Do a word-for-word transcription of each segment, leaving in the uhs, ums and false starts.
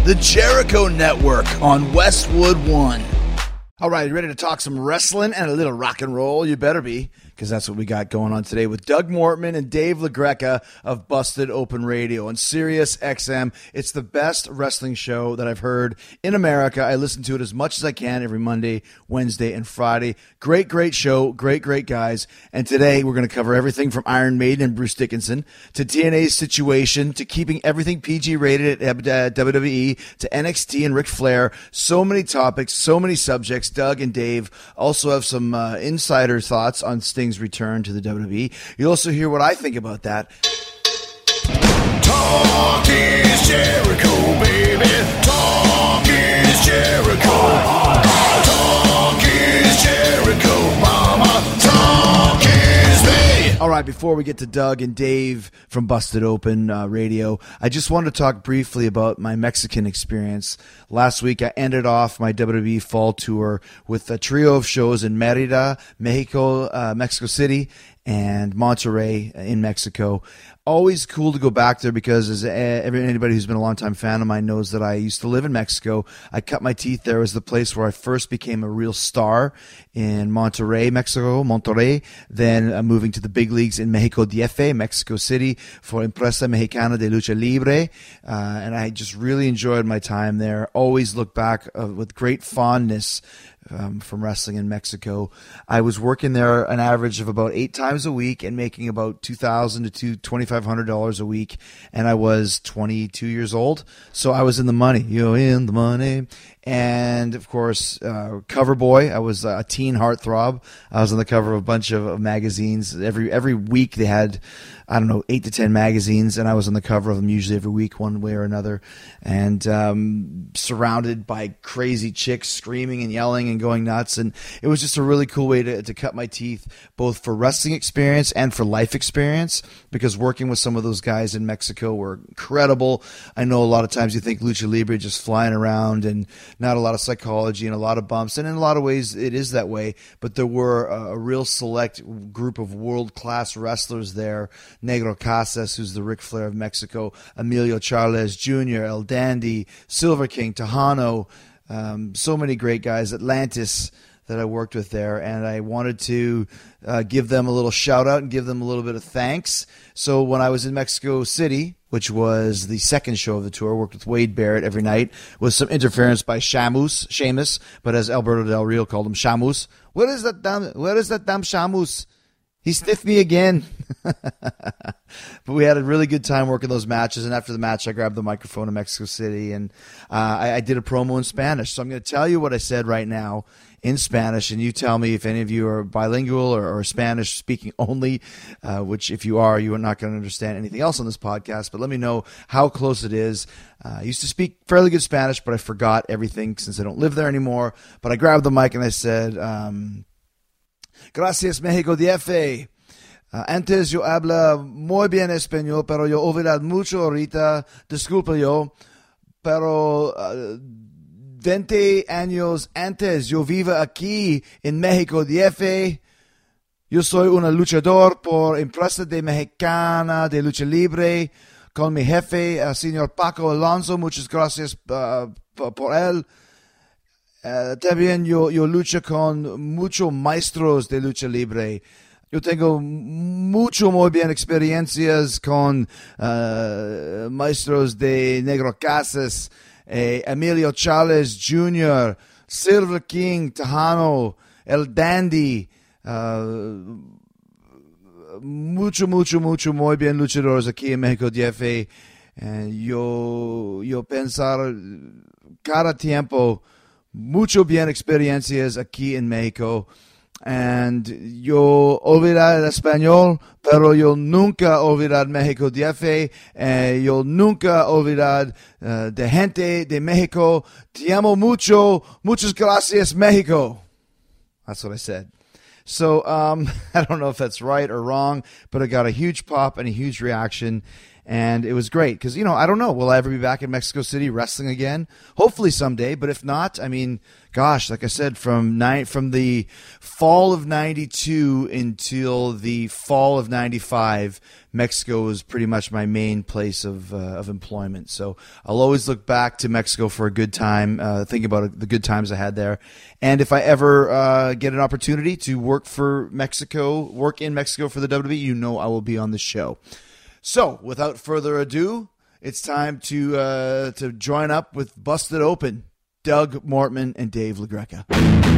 The Jericho Network on Westwood One. All right, ready to talk some wrestling and a little rock and roll? You better be, because that's what we got going on today with Doug Mortman and Dave LaGreca of Busted Open Radio on Sirius X M. It's the best wrestling show that I've heard in America. I listen to it as much as I can every Monday, Wednesday, and Friday. Great, great show. Great, great guys. And today we're going to cover everything from Iron Maiden and Bruce Dickinson to T N A's situation to keeping everything P G rated at W W E to N X T and Ric Flair. So many topics, so many subjects. Doug and Dave also have some uh, insider thoughts on Sting's return to the W W E. You'll also hear what I think about that. Talk is Jericho, baby. Talk is Jericho. Talk is Jericho, mama. Talk is me. All right, before we get to Doug and Dave from Busted Open uh, Radio, I just wanted to talk briefly about my Mexican experience. Last week, I ended off my W W E fall tour with a trio of shows in Merida, Mexico, uh, Mexico City, and Monterrey in Mexico. Always cool to go back there because as anybody who's been a longtime fan of mine knows that I used to live in Mexico. I cut my teeth there. It was the place where I first became a real star in Monterrey, Mexico, Monterrey. Then uh, moving to the big leagues in Mexico D F A, Mexico City, for Empresa Mexicana de Lucha Libre. Uh, and I just really enjoyed my time there. Always look back uh, with great fondness Um, from wrestling in Mexico. I was working there an average of about eight times a week and making about two thousand dollars to twenty-five hundred dollars a week. And I was twenty-two years old. So I was in the money, you know, in the money. And of course, uh, cover boy. I was a teen heartthrob. I was on the cover of a bunch of, of magazines. Every, every week they had, I don't know, eight to ten magazines, and I was on the cover of them usually every week, one way or another, and um, surrounded by crazy chicks screaming and yelling and going nuts. And it was just a really cool way to, to cut my teeth, both for wrestling experience and for life experience, because working with some of those guys in Mexico were incredible. I know a lot of times you think Lucha Libre just flying around and not a lot of psychology and a lot of bumps, and in a lot of ways it is that way, but there were a, a real select group of world-class wrestlers there. Negro Casas, who's the Ric Flair of Mexico, Emilio Charles Junior, El Dandy, Silver King, Tejano, um, so many great guys, Atlantis, that I worked with there, and I wanted to uh, give them a little shout-out and give them a little bit of thanks. So when I was in Mexico City, which was the second show of the tour, worked with Wade Barrett every night, with some interference by Shamus, Sheamus, but as Alberto Del Rio called him, Shamus. Where is that damn, where is that damn Shamus? He stiffed me again. But we had a really good time working those matches, and after the match, I grabbed the microphone in Mexico City, and uh, I, I did a promo in Spanish. So I'm going to tell you what I said right now in Spanish, and you tell me if any of you are bilingual or, or Spanish speaking only, uh, which if you are, you are not going to understand anything else on this podcast, but let me know how close it is. Uh, I used to speak fairly good Spanish, but I forgot everything since I don't live there anymore. But I grabbed the mic and I said, um, Gracias, Mexico D F A. Uh, antes yo habla muy bien español, pero yo olvidad mucho ahorita. Disculpa yo, pero uh, veinte años antes yo vivo aquí en México D F A. Yo soy un luchador por Empresa de Mexicana de Lucha Libre con mi jefe, uh, señor Paco Alonso. Muchas gracias uh, por él. Uh, también yo, yo lucho con muchos maestros de lucha libre. Yo tengo mucho muy bien experiencias con uh, maestros de Negro Casas, eh, Emilio Charles Junior, Silver King, Tejano, El Dandy, uh, mucho, mucho, mucho muy bien luchadores aquí en México D F A. Uh, yo, yo pensar cada tiempo mucho bien experiencias aquí en México. And yo olvidar el español, pero yo nunca olvidar México D F A. Eh, yo nunca olvidar uh, de gente de México. Te amo mucho. Muchas gracias, Mexico. That's what I said. So um, I don't know if that's right or wrong, but it got a huge pop and a huge reaction. And it was great because, you know, I don't know, will I ever be back in Mexico City wrestling again? Hopefully someday, but if not, I mean, gosh, like I said, from nine, from the fall of ninety-two until the fall of ninety-five, Mexico was pretty much my main place of uh, of employment. So I'll always look back to Mexico for a good time, uh, think about the good times I had there. And if I ever uh, get an opportunity to work for Mexico, work in Mexico for the W W E, you know I will be on the show. So, without further ado, it's time to uh, to join up with Busted Open, Doug Mortman and Dave LaGreca.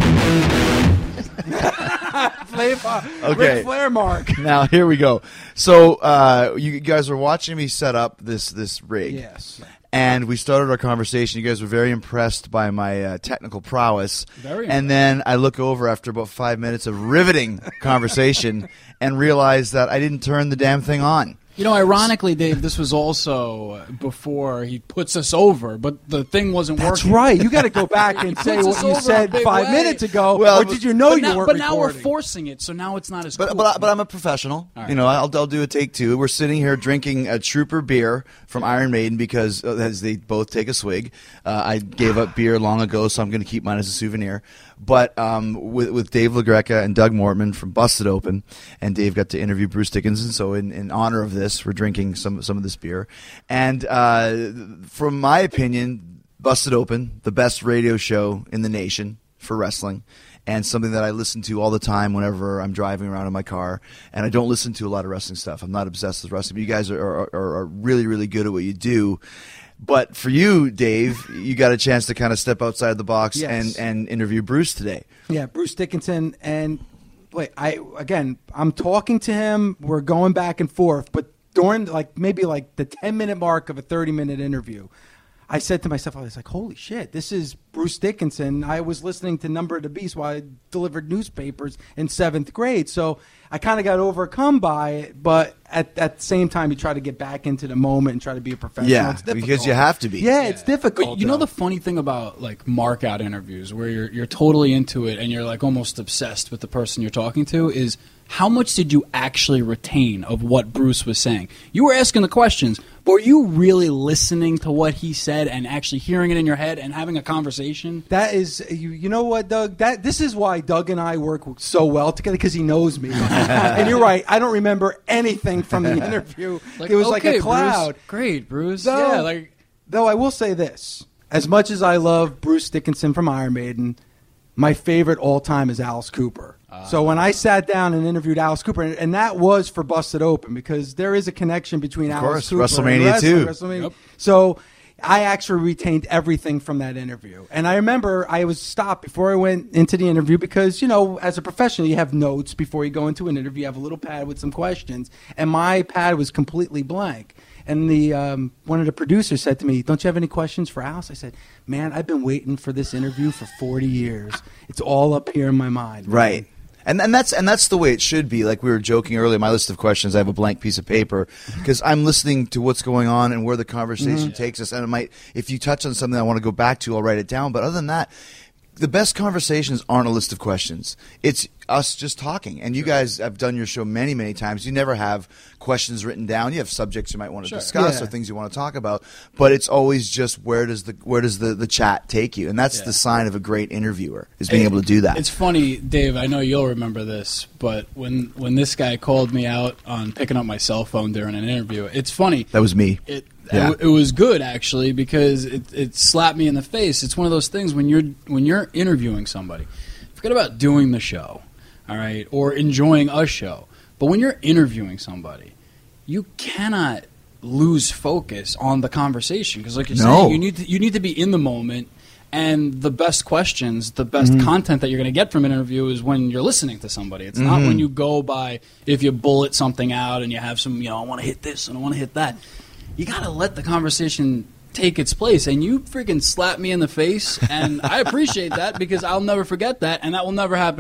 Okay. Ric Flair mark. Now, here we go. So, uh, you guys were watching me set up this, this rig. Yes. And we started our conversation. You guys were very impressed by my uh, technical prowess. Very impressed. And then I look over after about five minutes of riveting conversation and realize that I didn't turn the damn thing on. You know, ironically, Dave, this was also before he puts us over, but the thing wasn't That's working. right. You got to go back and say puts what us you over said a big five way. minutes ago, Well, or did you know but you now, weren't But now we're recording? forcing it, so now it's not as But cool. but, but I'm a professional. All right. You know, I'll I'll do a take two. We're sitting here drinking a Trooper beer from Iron Maiden because uh, as they both take a swig. Uh, I gave up beer long ago, so I'm going to keep mine as a souvenir. But um, with with Dave LaGreca and Doug Mortman from Busted Open, and Dave got to interview Bruce Dickinson. So in, in honor of this, we're drinking some some of this beer. And uh, from my opinion, Busted Open, the best radio show in the nation for wrestling, and something that I listen to all the time whenever I'm driving around in my car. And I don't listen to a lot of wrestling stuff. I'm not obsessed with wrestling. But you guys are, are, are really, really good at what you do. But for you, Dave, you got a chance to kind of step outside the box Yes. and, and interview Bruce today. Yeah, Bruce Dickinson. And wait, I again, I'm talking to him. We're going back and forth. But during like maybe like the ten minute mark of a thirty minute interview, I said to myself, I was like, holy shit, this is Bruce Dickinson. I was listening to Number of the Beast while I delivered newspapers in seventh grade. So I kind of got overcome by it, but at, at the same time, you try to get back into the moment and try to be a professional. Yeah, It's difficult. because you have to be. Yeah, it's difficult. But you know though. the funny thing about like mark out interviews where you're you're totally into it and you're like almost obsessed with the person you're talking to is how much did you actually retain of what Bruce was saying? You were asking the questions, but were you really listening to what he said and actually hearing it in your head and having a conversation? That is, you, you know what, Doug? That this is why Doug and I work so well together because he knows me. And you're right. I don't remember anything from the interview. Like, it was okay, like a cloud. Bruce, great, Bruce. Though, yeah, like though I will say this: as much as I love Bruce Dickinson from Iron Maiden, my favorite all time is Alice Cooper. Uh, so when I sat down and interviewed Alice Cooper, and, and that was for Busted Open because there is a connection between Of Alice course, Cooper WrestleMania and wrestling, too. WrestleMania. Yep. So I actually retained everything from that interview. And I remember I was stopped before I went into the interview because, you know, as a professional, you have notes before you go into an interview. You have a little pad with some questions. And my pad was completely blank. And the um, one of the producers said to me, "Don't you have any questions for Alice?" I said, "Man, I've been waiting for this interview for forty years. It's all up here in my mind." Right. And and that's and that's the way it should be. Like we were joking earlier, my list of questions, I have a blank piece of paper because I'm listening to what's going on and where the conversation Mm-hmm. takes us. And it might, if you touch on something I want to go back to, I'll write it down. But other than that, the best conversations aren't a list of questions. It's us just talking. And you guys have done your show many, many times. You never have questions written down. You have subjects you might want to Sure. discuss Yeah. or things you want to talk about. But it's always just where does the where does the, the chat take you? And that's Yeah. the sign of a great interviewer, is being able to do that. It's funny, Dave, I know you'll remember this, but when when this guy called me out on picking up my cell phone during an interview, it's funny. That was me. It Yeah. it, it was good actually because it, it slapped me in the face. It's one of those things when you're when you're interviewing somebody, forget about doing the show, all right, or enjoying a show. But when you're interviewing somebody, you cannot lose focus on the conversation because, like you're No. saying, you need to, you need to be in the moment. And the best questions, the best Mm-hmm. content that you're going to get from an interview is when you're listening to somebody. It's not Mm-hmm. when you go by if you bullet something out and you have some, you know, I want to hit this and I want to hit that. You got to let the conversation take its place. And you freaking slapped me in the face, and I appreciate that because I'll never forget that, and that will never happen again.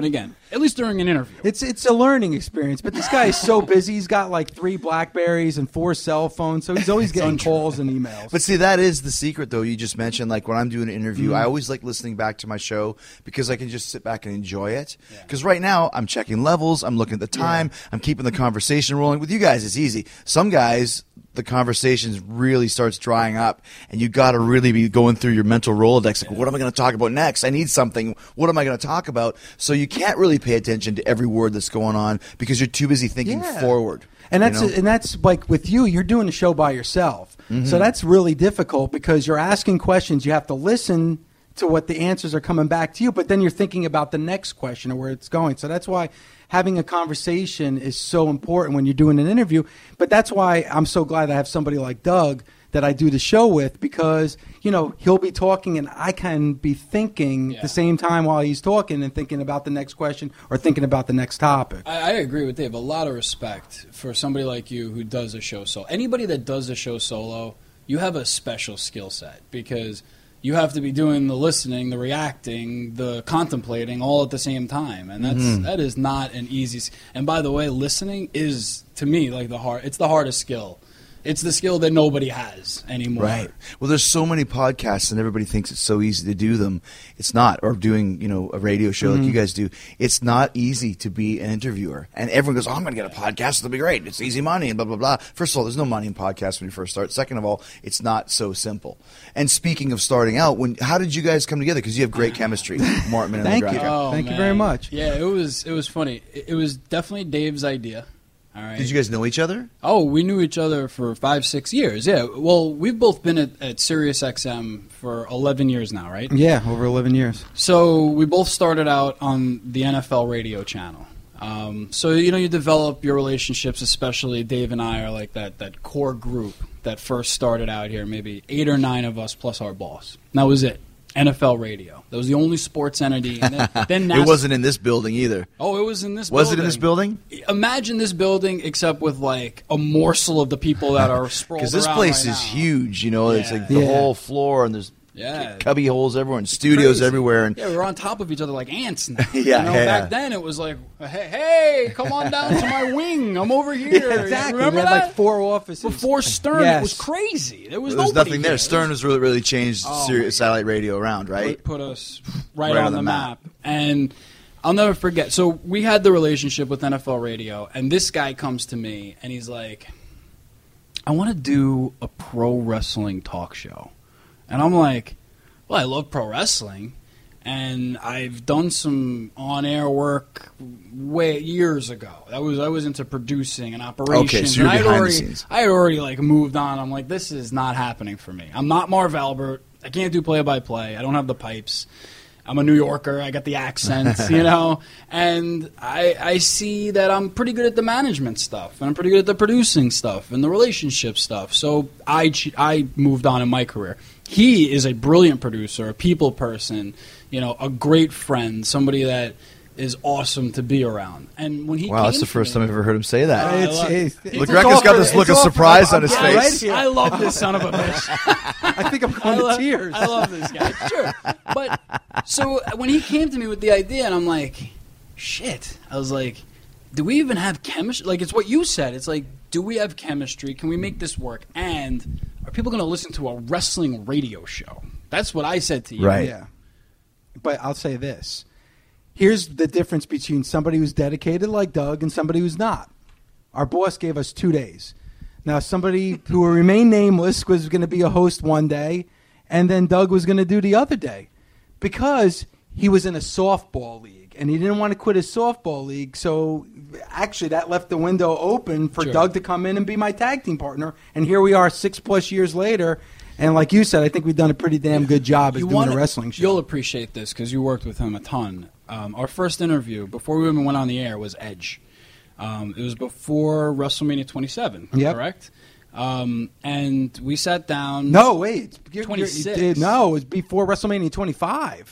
At least during an interview. It's it's a learning experience, but this guy is so busy. He's got like three Blackberries and four cell phones, so he's always getting calls and emails. But see, that is the secret, though. You just mentioned, like, when I'm doing an interview, Mm-hmm. I always like listening back to my show because I can just sit back and enjoy it. Because right now, I'm checking levels, I'm looking at the time, I'm keeping the conversation rolling. With you guys, it's easy. Some guys, the conversations really starts drying up, and you got to really be going through your mental Rolodex. Like, what am I going to talk about next? I need something. What am I going to talk about? So you can't really pay attention to every word that's going on because you're too busy thinking Yeah. forward. And that's you know? and that's like with you, you're doing a show by yourself. Mm-hmm. So that's really difficult because you're asking questions. You have to listen to what the answers are coming back to you, but then you're thinking about the next question or where it's going. So that's why having a conversation is so important when you're doing an interview. But that's why I'm so glad I have somebody like Doug that I do the show with, because, you know, he'll be talking and I can be thinking Yeah. at the same time while he's talking and thinking about the next question or thinking about the next topic. I, I agree with Dave. A lot of respect for somebody like you who does a show solo. Anybody that does a show solo, you have a special skill set because you have to be doing the listening, the reacting, the contemplating all at the same time, and that's Mm-hmm. that is not an easy. s- And by the way, listening is to me like the hard. It's the hardest skill. It's the skill that nobody has anymore. Right. Well, there's so many podcasts, and everybody thinks it's so easy to do them. It's not. Or doing, you know, a radio show like you guys do. It's not easy to be an interviewer. And everyone goes, "Oh, I'm going to get a podcast. It'll be great. It's easy money," and blah blah blah. First of all, there's no money in podcasts when you first start. Second of all, it's not so simple. And speaking of starting out, when how did you guys come together? Because you have great chemistry, Martman and Thank you. LaGreca. Oh, Thank you man. very much. Yeah, it was it was funny. It, it was definitely Dave's idea. All right. Did you guys know each other? Oh, we knew each other for five, six years. Yeah. Well, we've both been at, at Sirius X M for eleven years now, right? Yeah, over eleven years. So we both started out on the N F L radio channel. Um, so, you know, you develop your relationships, especially Dave and I are like that, that core group that first started out here, maybe eight or nine of us plus our boss. And that was it. N F L radio. That was the only sports entity. And then, then NASA, It wasn't in this building either. Oh, it was in this Was building. it in this building? Imagine this building except with like a morsel of the people that are sprawled around Because this place right is now. huge. You know, it's Yeah. like the Yeah. whole floor, and there's Yeah. cubby holes everywhere, and studios Crazy. everywhere, and Yeah, we were on top of each other like ants now. Yeah, you know, yeah. back then it was like, hey, hey, come on down to my wing. I'm over here. Yeah, exactly. Remember we had that? like four offices. Before Stern, Yes. it was crazy. There was, there was nobody nothing here. there. Stern has really, really changed Oh, Sirius my God. satellite radio around, right? Put, put us right, Right on, the map. And I'll never forget. So we had the relationship with N F L Radio, and this guy comes to me, and he's like, I want to do a pro wrestling talk show. And I'm like, well, I love pro wrestling, and I've done some on-air work way years ago. That was I was into producing and operations. Okay, so you're and I had behind the already, scenes. I had already like moved on. I'm like, this is not happening for me. I'm not Marv Albert. I can't do play-by-play. I don't have the pipes. I'm a New Yorker. I got the accents, you know. And I, I see that I'm pretty good at the management stuff, and I'm pretty good at the producing stuff and the relationship stuff. So I, ch- I moved on in my career. He is a brilliant producer, a people person, you know, a great friend, somebody that is awesome to be around. And when he Wow, came that's the to first me- time I've ever heard him say that. I It's, love- it's, It's it's LaGreca's got this it's look of awful. surprise on his I'm face. right here. I love this son of a bitch. I think I'm I going to love, tears. I love this guy. Sure. But so when he came to me with the idea, and I'm like, shit. I was like, do we even have chemistry? Like, it's what you said. It's like, do we have chemistry? Can we make this work? And are people going to listen to a wrestling radio show? That's what I said to you. Right. Yeah. But I'll say this. Here's the difference between somebody who's dedicated like Doug and somebody who's not. Our boss gave us two days. Now, somebody who will remain nameless was going to be a host one day, and then Doug was going to do the other day because he was in a softball league, and he didn't want to quit his softball league. So actually, that left the window open for Sure. Doug to come in and be my tag team partner. And here we are six-plus years later. And like you said, I think we've done a pretty damn good job at You doing wanna- a wrestling show. You'll appreciate this because you worked with him a ton. Um, our first interview, before we even went on the air, was Edge. Um, it was before WrestleMania twenty-seven, Yep. correct? Um, and we sat down. No, wait. You're- you're- twenty-six. it- no, it was before WrestleMania twenty-five.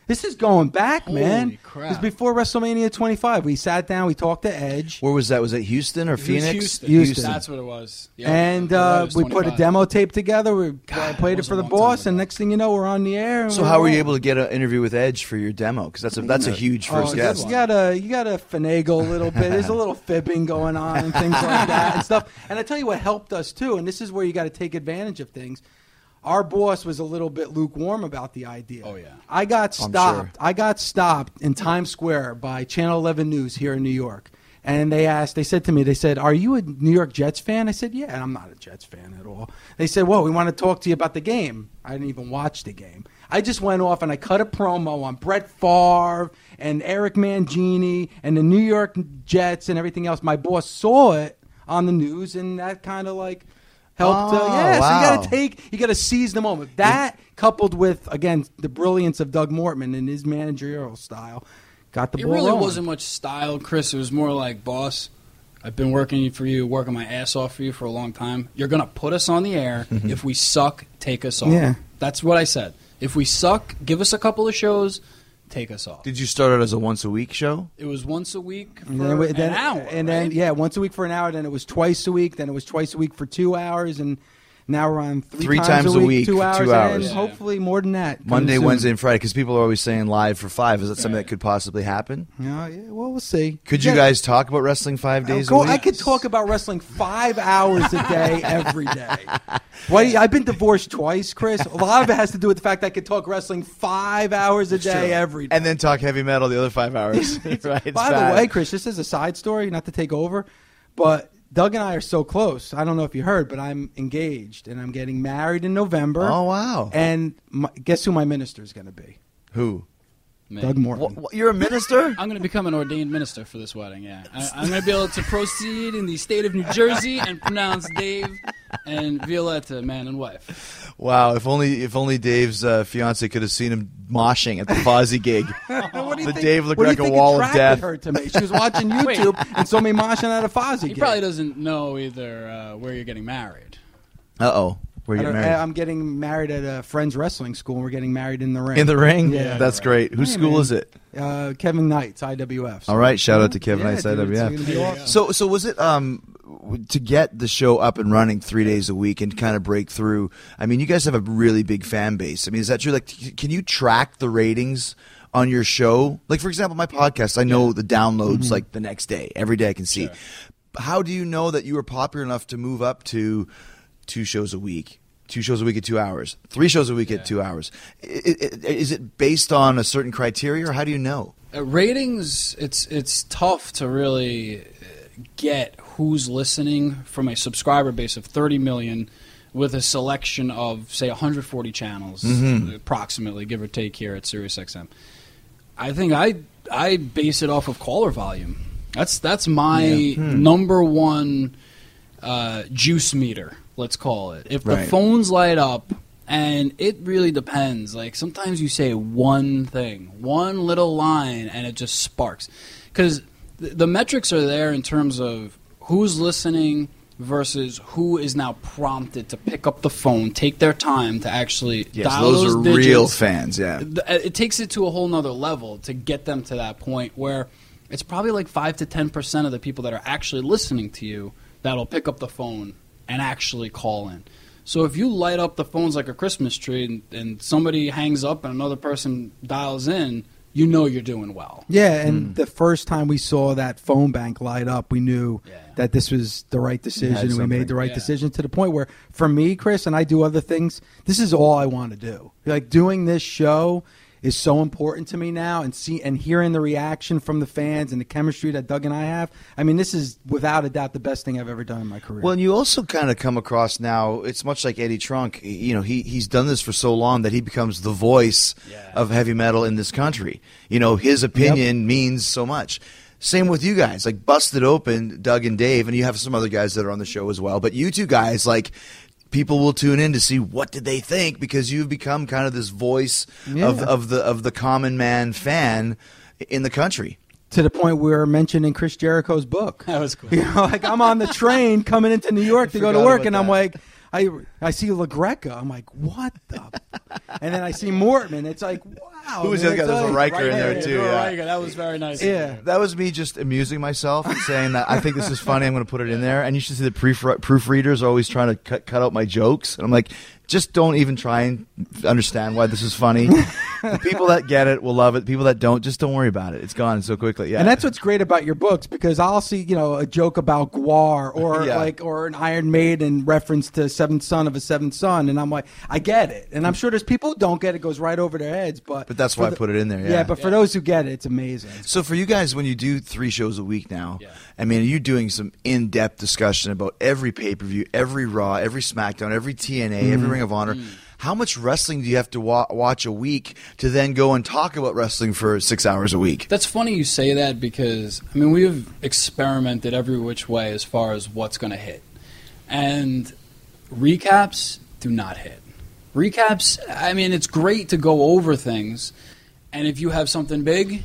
This is going back, Holy man. crap. It was before WrestleMania twenty-five. We sat down, we talked to Edge. Where was that? Was it Houston or It was Phoenix? Houston. Houston. That's what it was. Yep. And You're right, uh, it was we put a twenty-five. demo tape together. We God, I that played it was for a the long time boss, and ago. next thing you know, we're on the air. and So we're how were you rolling. able to get an interview with Edge for your demo? Because that's a that's a huge Oh, first you guest. gotta you gotta finagle a little bit. There's a little fibbing going on and things like that and stuff. And I tell you what helped us too, and this is where you got to take advantage of things. Our boss was a little bit lukewarm about the idea. Oh, yeah. I got I'm stopped. sure. I got stopped in Times Square by Channel eleven News here in New York. And they asked, they said to me, they said, "Are you a New York Jets fan?" I said, "Yeah." And I'm not a Jets fan at all. They said, "Well, we want to talk to you about the game." I didn't even watch the game. I just went off and I cut a promo on Brett Favre and Eric Mangini and the New York Jets and everything else. My boss saw it on the news, and that kind of like helped. Oh, uh, yeah, wow. so you got to take, you got to seize the moment. That coupled with, again, the brilliance of Doug Mortman and his managerial style, got the It ball really rolling. wasn't much style, Chris. It was more like, boss, I've been working for you, working my ass off for you for a long time. You're going to put us on the air. If we suck, take us off. Yeah. That's what I said. If we suck, give us a couple of shows, take us off. Did you start out as a once a week show? It was once a week for And then, we- then- an hour. and then right? yeah, once a week for an hour. Then it was twice a week. Then it was twice a week for two hours, and now we're on three, Three times a a week, week two for hours, two hours. and Yeah. hopefully more than that. coming Monday, soon. Wednesday, and Friday. Because people are always saying live for five. Is that something Right. that could possibly happen? Yeah, yeah, well, we'll see. Could you Yeah. guys talk about wrestling five days Go- a week? I could talk about wrestling five hours a day, every day. Why, I've been divorced twice, Chris. A lot of it has to do with the fact that I could talk wrestling five hours a day, every day. And then talk heavy metal the other five hours. right? It's By bad. the way, Chris, this is a side story, not to take over, but Doug and I are so close. I don't know if you heard, but I'm engaged, and I'm getting married in November. Oh, wow. And my, guess who my minister is going to be? Who? Man. Doug Morton. What, what, you're a minister? I'm going to become an ordained minister for this wedding, yeah. I, I'm going to be able to proceed in the state of New Jersey and pronounce Dave and Violetta man and wife. Wow, if only if only Dave's uh, fiance could have seen him moshing at the Fozzy gig. What do you the think- Dave looked what do you like a think wall of attracted death. her to me? She was watching YouTube and saw me moshing at a Fozzy He gig. probably doesn't know either uh, where you're getting married. Uh-oh. Where I you don't- married? I'm getting married at a friend's wrestling school, and we're getting married in the ring. In the ring? Yeah. That's great. Whose Hey, school man. is it? Uh, Kevin Knight's I W F. All right, shout out to Kevin Yeah, Knights dude, I W F. it's gonna be awesome. So, so was it um w- to get the show up and running three days a week and kind of break through? I mean, you guys have a really big fan base. I mean, is that true? Like, c- can you track the ratings on your show? Like, for example, my podcast, I know the downloads like the next day. Every day I can see. Sure. How do you know that you were popular enough to move up to two shows a week? Two shows a week at two hours. Three shows a week Yeah. at two hours. I- I- Is it based on a certain criteria, or how do you know? Uh, ratings, it's it's tough to really uh, get who's listening from a subscriber base of thirty million with a selection of, say, one hundred forty channels, approximately, give or take, here at SiriusXM. I think I I base it off of caller volume. That's that's my number one uh, juice meter, let's call it. If the Right. phones light up, and it really depends. Like, sometimes you say one thing, one little line, and it just sparks. Because th- the metrics are there in terms of who's listening versus who is now prompted to pick up the phone, take their time to actually Yes, dial those, those are digits. real fans. Yeah. Th- It takes it to a whole nother level to get them to that point where it's probably like five to ten percent of the people that are actually listening to you that'll pick up the phone and actually call in. So if you light up the phones like a Christmas tree and, and somebody hangs up and another person dials in, you know you're doing well. Yeah, and the first time we saw that phone bank light up, we knew Yeah. that this was the right decision, and we something. made the right Yeah. decision to the point where, for me, Chris, and I do other things, this is all I want to do. Like, doing this show is so important to me now, and see and hearing the reaction from the fans and the chemistry that Doug and I have. I mean, this is without a doubt the best thing I've ever done in my career. Well, and you also kind of come across now. It's much like Eddie Trunk. You know, he he's done this for so long that he becomes the voice Yeah. of heavy metal in this country. You know, his opinion means so much. Same with you guys, like Busted Open, Doug and Dave, and you have some other guys that are on the show as well. But you two guys, like, people will tune in to see what did they think, because you've become kind of this voice Yeah. of of the of the common man fan in the country. to the point we were mentioned in Chris Jericho's book. That was cool. You know, like, I'm on the train coming into New York to go to forgot work, about and I'm that. like, I I see LaGreca. I'm like, what the? And then I see Mortman. It's like, wow. Who was the other guy? There's a like, Riker in there too. Yeah. Riker. That was very nice. Yeah. That was me just amusing myself and saying that I think this is funny. I'm going to put it in there. And you should see the proof proofreaders are always trying to cut cut out my jokes. And I'm like, just don't even try and understand why this is funny. The people that get it will love it. People that don't, just don't worry about it. It's gone so quickly. Yeah. And that's what's great about your books, because I'll see, you know, a joke about Gwar or Yeah. like or an Iron Maiden reference to Seventh Son of a Seventh Son, and I'm like, I get it. And I'm sure there's people who don't get it, it goes right over their heads. But But that's for why I the- put it in there. Yeah. Yeah, but for those who get it, it's amazing. So for you guys, when you do three shows a week now, Yeah. I mean, you're doing some in-depth discussion about every pay-per-view, every Raw, every SmackDown, every T N A, Mm-hmm. every Ring of Honor. How much wrestling do you have to wa- watch a week to then go and talk about wrestling for six hours a week? That's funny you say that, because I mean we've experimented every which way as far as what's going to hit, and recaps do not hit. Recaps, I mean, it's great to go over things, and if you have something big,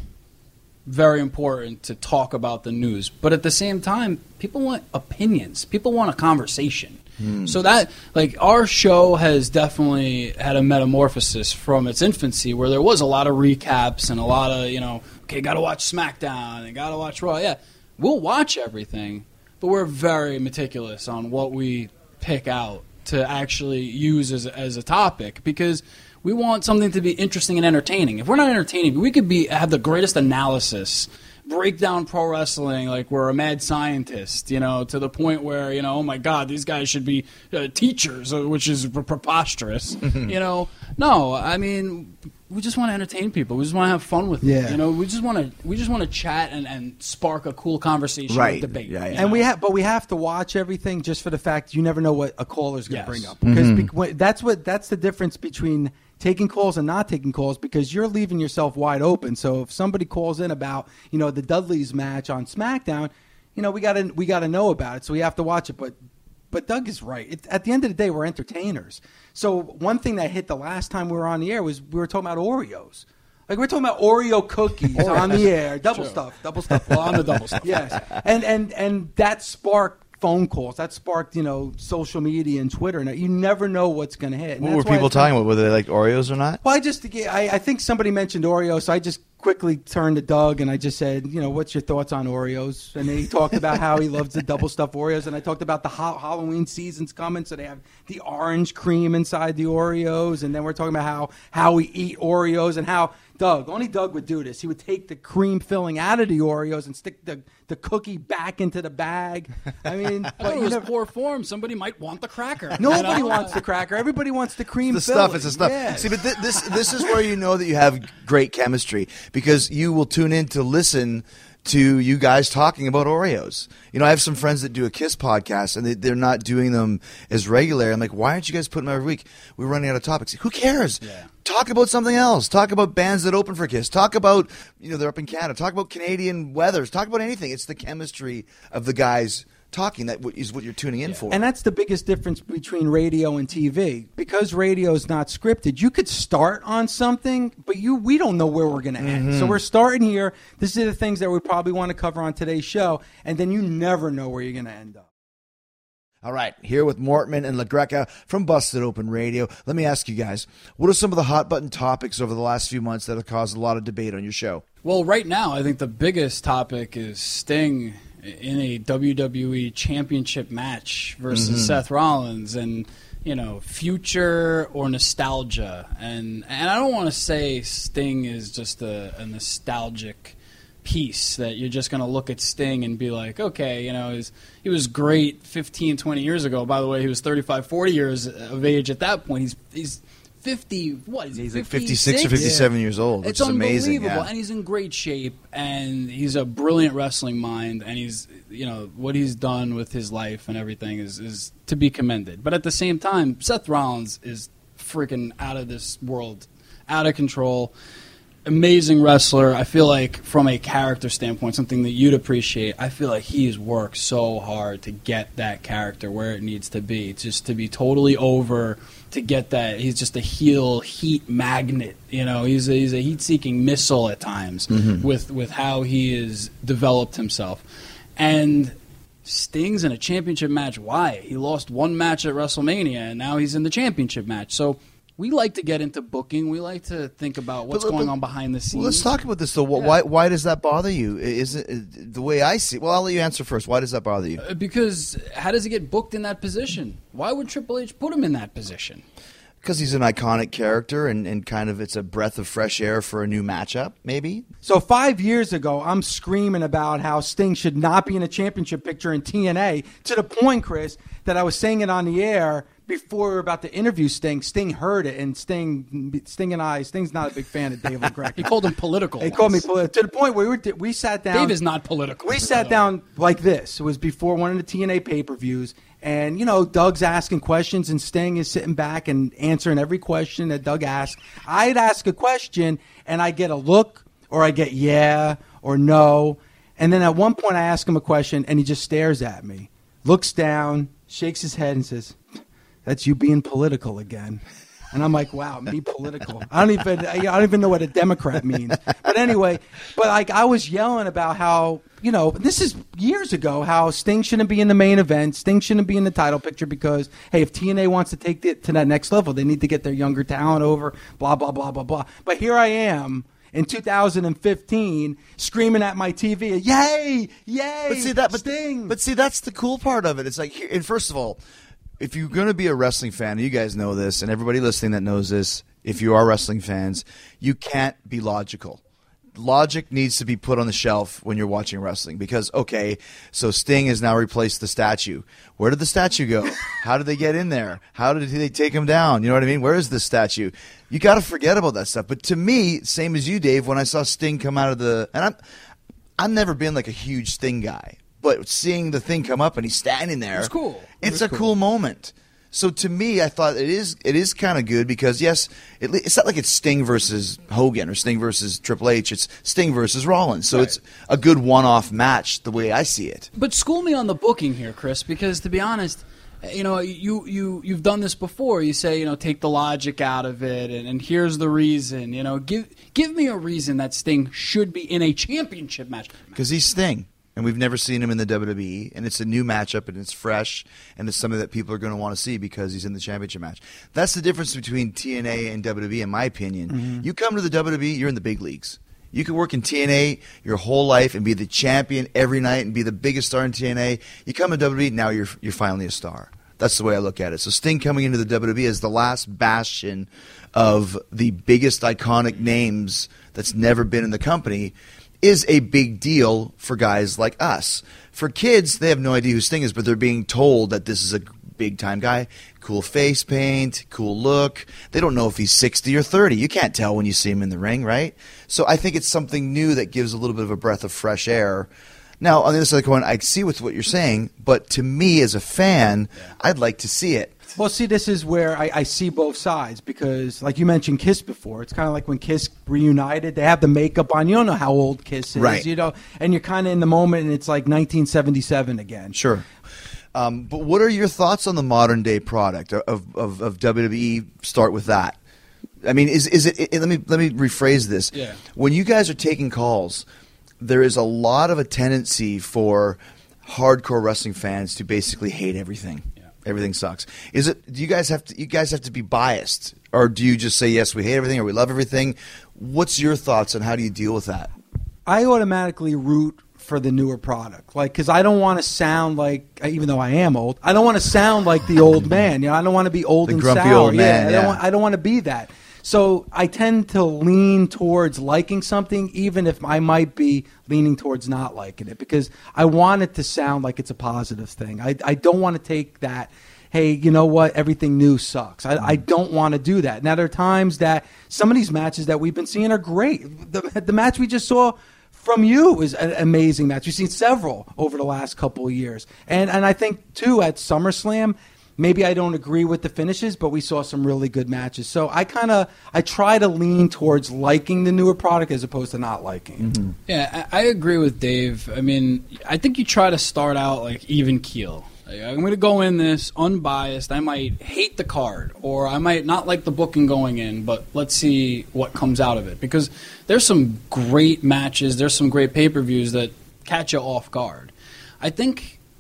very important to talk about the news. But at the same time, people want opinions. People want a conversation. So that, like, our show has definitely had a metamorphosis from its infancy, where there was a lot of recaps and a lot of, you know, okay, got to watch SmackDown and got to watch Raw. Yeah, we'll watch everything, but we're very meticulous on what we pick out to actually use as, as a topic, because we want something to be interesting and entertaining. If we're not entertaining, we could be have the greatest analysis, break down pro wrestling like we're a mad scientist, you know, to the point where, you know, oh my God, these guys should be uh, teachers, uh, which is pre- preposterous. You know, no, I mean, we just want to entertain people. We just want to have fun with Yeah. it. You know, we just want to we just want to chat and, and spark a cool conversation, Right. or debate. Yeah, yeah. you And know? we have, but we have to watch everything just for the fact you never know what a caller's going to Yes. bring up, because bec- when- that's what that's the difference between taking calls and not taking calls, because you're leaving yourself wide open. So if somebody calls in about, you know, the Dudleys match on SmackDown, you know, we got to we got to know about it. So we have to watch it. But but Doug is right. It, at the end of the day, we're entertainers. So one thing that hit the last time we were on the air was we were talking about Oreos. Like, we're talking about Oreo cookies on the air, double True. stuff, double stuff. Well, I'm the double stuff. Yes, and and and that sparked phone calls. That sparked, you know, social media and Twitter. And you never know what's going to hit. And What that's were why people it's- talking about? Whether they liked Oreos or not? Well, I just I, I think somebody mentioned Oreos, so I just quickly turned to Doug and I just said, you know, what's your thoughts on Oreos? And then he talked about how he loves the double stuffed Oreos, and I talked about the ha- Halloween season's coming, so they have the orange cream inside the Oreos, and then we're talking about how how we eat Oreos and how Doug, only Doug would do this. He would take the cream filling out of the Oreos and stick the, the cookie back into the bag. I mean, but But it you was never, poor form. Somebody might want the cracker. nobody You know? wants the cracker. Everybody wants the cream The filling. stuff, it's the stuff. Yes. See, but th- this this is where you know that you have great chemistry, because you will tune in to listen to you guys talking about Oreos. You know, I have some friends that do a KISS podcast, and they, they're not doing them as regular. I'm like, why aren't you guys putting them every week? We're running out of topics. Who cares? Yeah. Talk about something else. Talk about bands that open for KISS. Talk about, you know, they're up in Canada. Talk about Canadian weathers. Talk about anything. It's the chemistry of the guys talking that w- is what you're tuning in for. And that's the biggest difference between radio and T V. Because radio is not scripted, you could start on something, but you we don't know where we're going to end. So we're starting here. This is the things that we probably want to cover on today's show, and then you never know where you're going to end up. All right, here with Mortman and LaGreca from Busted Open Radio. Let me ask you guys, what are some of the hot button topics over the last few months that have caused a lot of debate on your show? Well, right now, I think the biggest topic is Sting in a W W E Championship match versus Seth Rollins, and you know, future or nostalgia. And and I don't want to say Sting is just a, a nostalgic piece that you're just going to look at Sting and be like, okay, you know, he's, he was great fifteen, twenty years ago. By the way, he was thirty-five, forty years of age at that point. He's he's fifty, what is he? He's like fifty-six or fifty-seven years old, which It's is amazing. unbelievable, Yeah. and he's in great shape, and he's a brilliant wrestling mind, and he's, you know, what he's done with his life and everything is, is to be commended. But at the same time, Seth Rollins is freaking out of this world, out of control. Amazing wrestler. I feel like from a character standpoint, something that you'd appreciate, I feel like he's worked so hard to get that character where it needs to be, just to be totally over, to get that. He's just a heel heat magnet. You know, he's a, he's a heat-seeking missile at times with, with how he has developed himself. And Sting's in a championship match. Why? He lost one match at WrestleMania, and now he's in the championship match. So we like to get into booking. We like to think about what's But- going but- on behind the scenes. Well, let's talk about this though. Yeah. Why why does that bother you? Is it the way I see? Well, I'll let you answer first. Why does that bother you? Uh, Because how does he get booked in that position? Why would Triple H put him in that position? Because he's an iconic character, and, and kind of it's a breath of fresh air for a new matchup, maybe. So five years ago, I'm screaming about how Sting should not be in a championship picture in T N A, to the point, Chris, that I was saying it on the air before we were about to interview Sting. Sting heard it, and Sting, Sting and I, Sting's not a big fan of Dave He LaGreca. called him political. He called me once. politi- to the point where we were, we sat down. Dave is not political. We sat down like this. It was before one of the T N A pay-per-views. And, you know, Doug's asking questions, and Sting is sitting back and answering every question that Doug asks. I'd ask a question, and I get a look, or I get yeah, or no. And then at one point, I ask him a question, and he just stares at me, looks down, shakes his head, and says, "That's you being political again." And I'm like, wow, me political. I don't even I don't even know what a Democrat means. But anyway, but like I was yelling about how, you know, this is years ago, how Sting shouldn't be in the main event, Sting shouldn't be in the title picture because, hey, if T N A wants to take it to that next level, they need to get their younger talent over, blah, blah, blah, blah, blah. But here I am in two thousand fifteen screaming at my T V, yay, yay, But see that, but, Sting. but see that's the cool part of it. It's like, here, and first of all, if you're going to be a wrestling fan, you guys know this, and everybody listening that knows this, if you are wrestling fans, you can't be logical. Logic needs to be put on the shelf when you're watching wrestling because, okay, so Sting has now replaced the statue. Where did the statue go? How did they get in there? How did they take him down? You know what I mean? Where is the statue? You got to forget about that stuff. But to me, same as you, Dave, when I saw Sting come out of the – and I'm, I've never been like a huge Sting guy. But seeing the thing come up and he's standing there, It's cool. It's It a was cool moment. So to me, I thought it is it is kind of good because yes, it, it's not like it's Sting versus Hogan or Sting versus Triple H. It's Sting versus Rollins. So Right. it's a good one-off match the way I see it. But school me on the booking here, Chris, because to be honest, you know, you, you, you've done this before. You say, you know, take the logic out of it, and, and here's the reason. You know, give give me a reason that Sting should be in a championship match. Because he's Sting, and we've never seen him in the W W E, and it's a new matchup, and it's fresh, and it's something that people are going to want to see because he's in the championship match. That's the difference between T N A and W W E, in my opinion. Mm-hmm. You come to the W W E, you're in the big leagues. You can work in T N A your whole life and be the champion every night and be the biggest star in T N A. You come to W W E, now you're you're finally a star. That's the way I look at it. So Sting coming into the W W E is the last bastion of the biggest iconic names that's never been in the company is a big deal for guys like us. For kids, they have no idea who Sting is, but they're being told that this is a big-time guy. Cool face paint, cool look. They don't know if he's sixty or thirty. You can't tell when you see him in the ring, right? So I think it's something new that gives a little bit of a breath of fresh air. Now, on the other side of the coin, I see with what you're saying, but to me as a fan, I'd like to see it. Well, see, this is where I, I see both sides because, like you mentioned Kiss before, it's kind of like when Kiss reunited. They have the makeup on. You don't know how old Kiss is, Right. you know, and you're kind of in the moment, and it's like nineteen seventy-seven again. Sure. Um, but what are your thoughts on the modern day product of, of, of W W E? Start with that. I mean, is is it, it? Let me let me rephrase this. Yeah. When you guys are taking calls, there is a lot of a tendency for hardcore wrestling fans to basically hate everything. Yeah. Everything sucks. Is it? Do you guys have to? You guys have to be biased, or do you just say yes, we hate everything, or we love everything? What's your thoughts on how do you deal with that? I automatically root for the newer product, like because I don't want to sound like, even though I am old, I don't want to sound like the old man. You know, I don't want to be old The and grumpy sour. old man, yeah, I yeah. don't want. I don't want to be that. So I tend to lean towards liking something, even if I might be leaning towards not liking it, because I want it to sound like it's a positive thing. I, I don't want to take that, hey, you know what, everything new sucks. I, I don't want to do that. Now, there are times that some of these matches that we've been seeing are great. The, the match we just saw from you was an amazing match. We've seen several over the last couple of years. And, and I think, too, at SummerSlam, maybe I don't agree with the finishes, but we saw some really good matches. So I kind of I try to lean towards liking the newer product as opposed to not liking it. Mm-hmm. Yeah, I, I agree with Dave. I mean, I think you try to start out like even keel. Like, I'm going to go in this unbiased. I might hate the card, or I might not like the booking going in, but let's see what comes out of it. Because there's some great matches, there's some great pay-per-views that catch you off guard. I think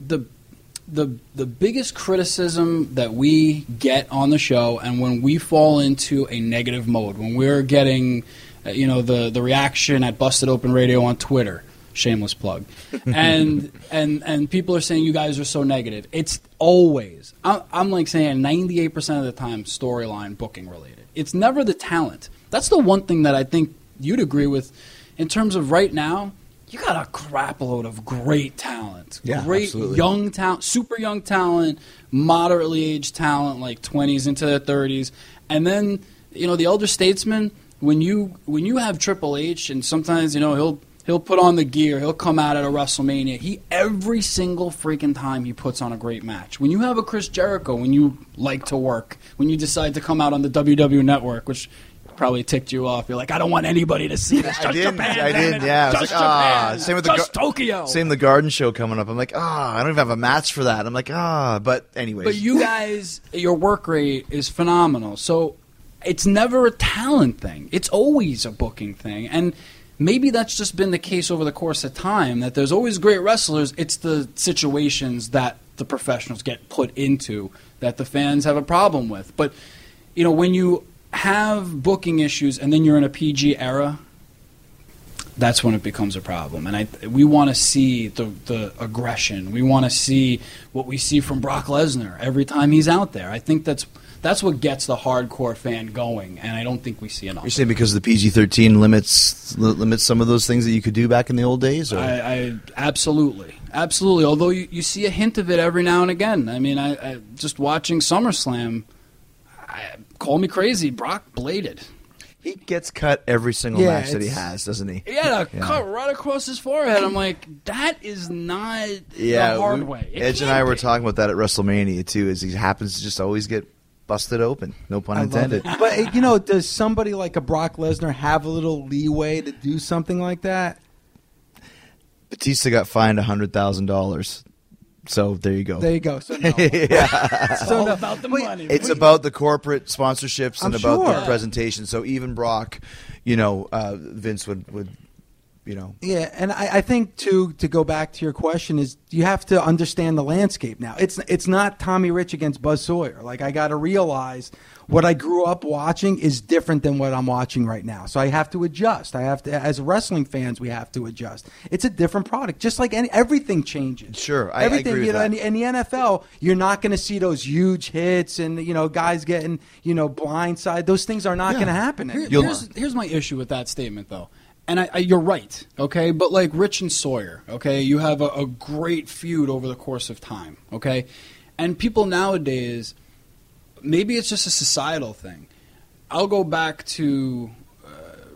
the the the biggest criticism that we get on the show, and when we fall into a negative mode, when we're getting, uh, you know, the the reaction at Busted Open Radio on Twitter, shameless plug, and and and people are saying you guys are so negative. It's always, I'm, I'm like saying ninety-eight percent of the time storyline booking related. It's never the talent. That's the one thing that I think you'd agree with in terms of right now. You got a crap load of great talent. Yeah, great absolutely. young talent, super young talent, moderately aged talent, like twenties into their thirties. And then, you know, the elder statesman, when you when you have Triple H, and sometimes, you know, he'll he'll put on the gear, he'll come out at a WrestleMania. He every single freaking time he puts on a great match. When you have a Chris Jericho, when you like to work, when you decide to come out on the W W E Network, which probably ticked you off. You're like, I don't want anybody to see this. Just I didn't. Japan, I damn did. it. Yeah. I was Just like, ah. Japan. Same with the Just gar- Tokyo. Same the Garden Show coming up. I'm like, ah, I don't even have a match for that. I'm like, ah. But anyways. But you guys, your work rate is phenomenal. So it's never a talent thing. It's always a booking thing. And maybe that's just been the case over the course of time, that there's always great wrestlers. It's the situations that the professionals get put into that the fans have a problem with. But, you know, when you have booking issues and then you're in a P G era, that's when it becomes a problem. And I, we want to see the, the aggression. We want to see what we see from Brock Lesnar every time he's out there. I think that's that's what gets the hardcore fan going, and I don't think we see enough. You're saying because the P G thirteen limits li- limits some of those things that you could do back in the old days? Or? I, I absolutely, absolutely. Although you, you see a hint of it every now and again. I mean, I, I just watching SummerSlam. I, call me crazy, Brock bladed. He gets cut every single Yeah, match that he it's- has, doesn't he? He had a Yeah. cut right across his forehead. I'm like, that is not Yeah, the hard we- way. It Edge and can't I were be. talking about that at WrestleMania too. Is he happens to just always get busted open? No pun I love intended. it. But you know, does somebody like a Brock Lesnar have a little leeway to do something like that? Batista got fined a hundred thousand dollars. So there you go. There you go. So no. yeah. so all no. about the Wait, money. It's about the corporate sponsorships and I'm about sure. the presentation. So even Brock, you know, uh, Vince would, would, you know. Yeah, and I, I think too, to go back to your question, is you have to understand the landscape now. It's it's not Tommy Rich against Buzz Sawyer. Like, I got to realize what I grew up watching is different than what I'm watching right now. So I have to adjust. I have to, as wrestling fans, we have to adjust. It's a different product, just like any, everything changes. Sure, I- I everything. agree you with know, that. In, in the N F L, you're not going to see those huge hits and you know guys getting you know blindside. Those things are not Yeah. going to happen Here- anymore. here's, here's my issue with that statement, though. And I, I, you're right, okay? But like Rich and Sawyer, okay? You have a, a great feud over the course of time, okay? And people nowadays, maybe it's just a societal thing. I'll go back to uh,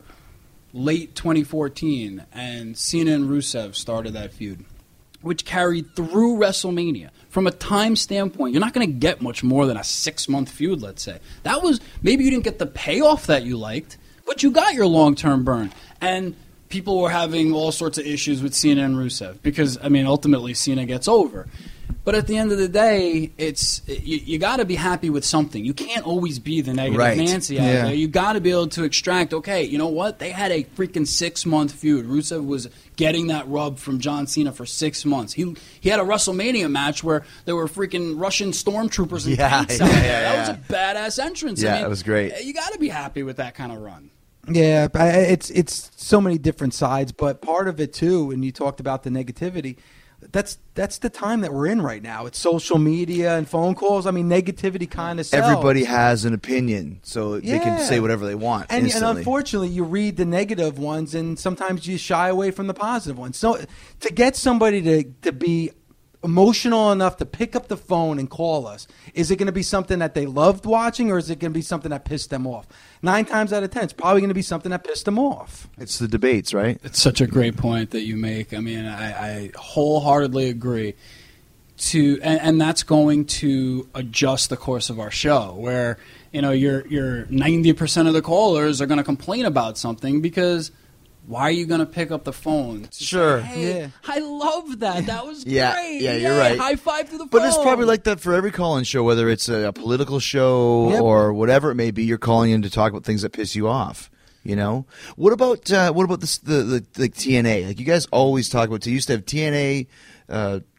late twenty fourteen, and Cena and Rusev started that feud, which carried through WrestleMania. From a time standpoint, you're not going to get much more than a six-month feud, let's say. That was, maybe you didn't get the payoff that you liked, but you got your long-term burn. And people were having all sorts of issues with Cena and Rusev because, I mean, ultimately Cena gets over. But at the end of the day, it's you, you got to be happy with something. You can't always be the negative Right. Nancy out Yeah. there. You got to be able to extract, okay, you know what? They had a freaking six-month feud. Rusev was getting that rub from John Cena for six months. He he had a WrestleMania match where there were freaking Russian stormtroopers and Yeah, tanks yeah, out there. yeah, That yeah. was a badass entrance. Yeah, I mean, it was great. You got to be happy with that kind of run. Yeah, I- it's it's so many different sides, but part of it too, and you talked about the negativity. That's that's the time that we're in right now. It's social media and phone calls. I mean, negativity kind of sells. Everybody has an opinion, so they can Yeah. say whatever they want And, and instantly. unfortunately, you read the negative ones, and sometimes you shy away from the positive ones. So to get somebody to to be emotional enough to pick up the phone and call us, is it going to be something that they loved watching, or is it going to be something that pissed them off? Nine times out of ten, it's probably going to be something that pissed them off. It's the debates, right? It's such a great point that you make. I mean, I, I wholeheartedly agree. To and, and that's going to adjust the course of our show, where you know your your ninety percent of the callers are going to complain about something because why are you going to pick up the phone? to say, Sure. hey, Yeah. I love that. That was Yeah, great. yeah, you're Yay, right. High five to the phone. But it's probably like that for every call-in show, whether it's a, a political show Yep. or whatever it may be. You're calling in to talk about things that piss you off. You know, what about uh, what about this, the the the T N A? Like you guys always talk about. You used to have T N A uh,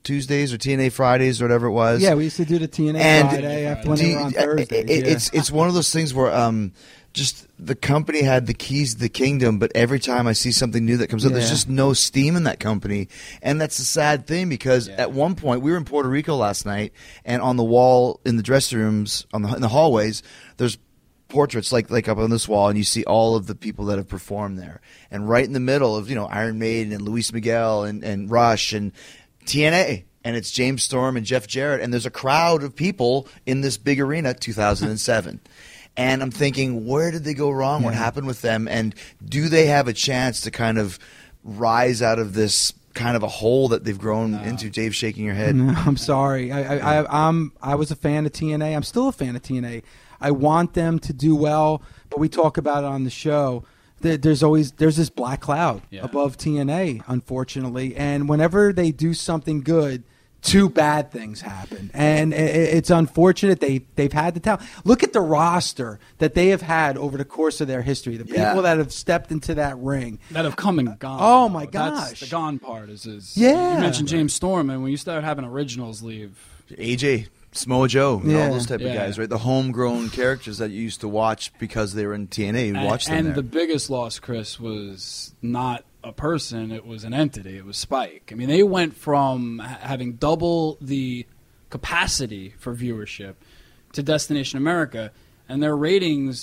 Tuesdays or T N A Fridays or whatever it was. Yeah, we used to do the T N A And Friday after when do they you- were on it- Thursdays. it- yeah. It's it's one of those things where um, just the company had the keys to the kingdom, but every time I see something new that comes up, there's Yeah. just no steam in that company, and that's a sad thing because Yeah. at one point we were in Puerto Rico last night, and on the wall in the dressing rooms, on the in the hallways, there's portraits like like up on this wall, and you see all of the people that have performed there, and right in the middle of you know Iron Maiden and Luis Miguel and, and Rush and T N A, and it's James Storm and Jeff Jarrett, and there's a crowd of people in this big arena, two thousand seven. And I'm thinking, where did they go wrong? What Yeah. happened with them? And do they have a chance to kind of rise out of this kind of a hole that they've grown into? Dave, shaking your head. No, I'm sorry. I, I, I, I'm, I was a fan of T N A. I'm still a fan of T N A. I want them to do well, but we talk about it on the show. There- There's always there's this black cloud Yeah. above T N A, unfortunately. And whenever they do something good, two bad things happen, and i- i- it's unfortunate. They they've had the talent. Look at the roster that they have had over the course of their history. The Yeah. people that have stepped into that ring. That have come and gone. Oh, my That's gosh. the gone part is, is Yeah. You mentioned James Storm, and when you start having originals leave, A J, Samoa Joe, and Yeah. all those type Yeah. of guys, right? The homegrown characters that you used to watch because they were in T N A. You and, watched them and there. the biggest loss, Chris, was not a person; it was an entity. It was Spike. I mean, they went from ha- having double the capacity for viewership to Destination America, and their ratings,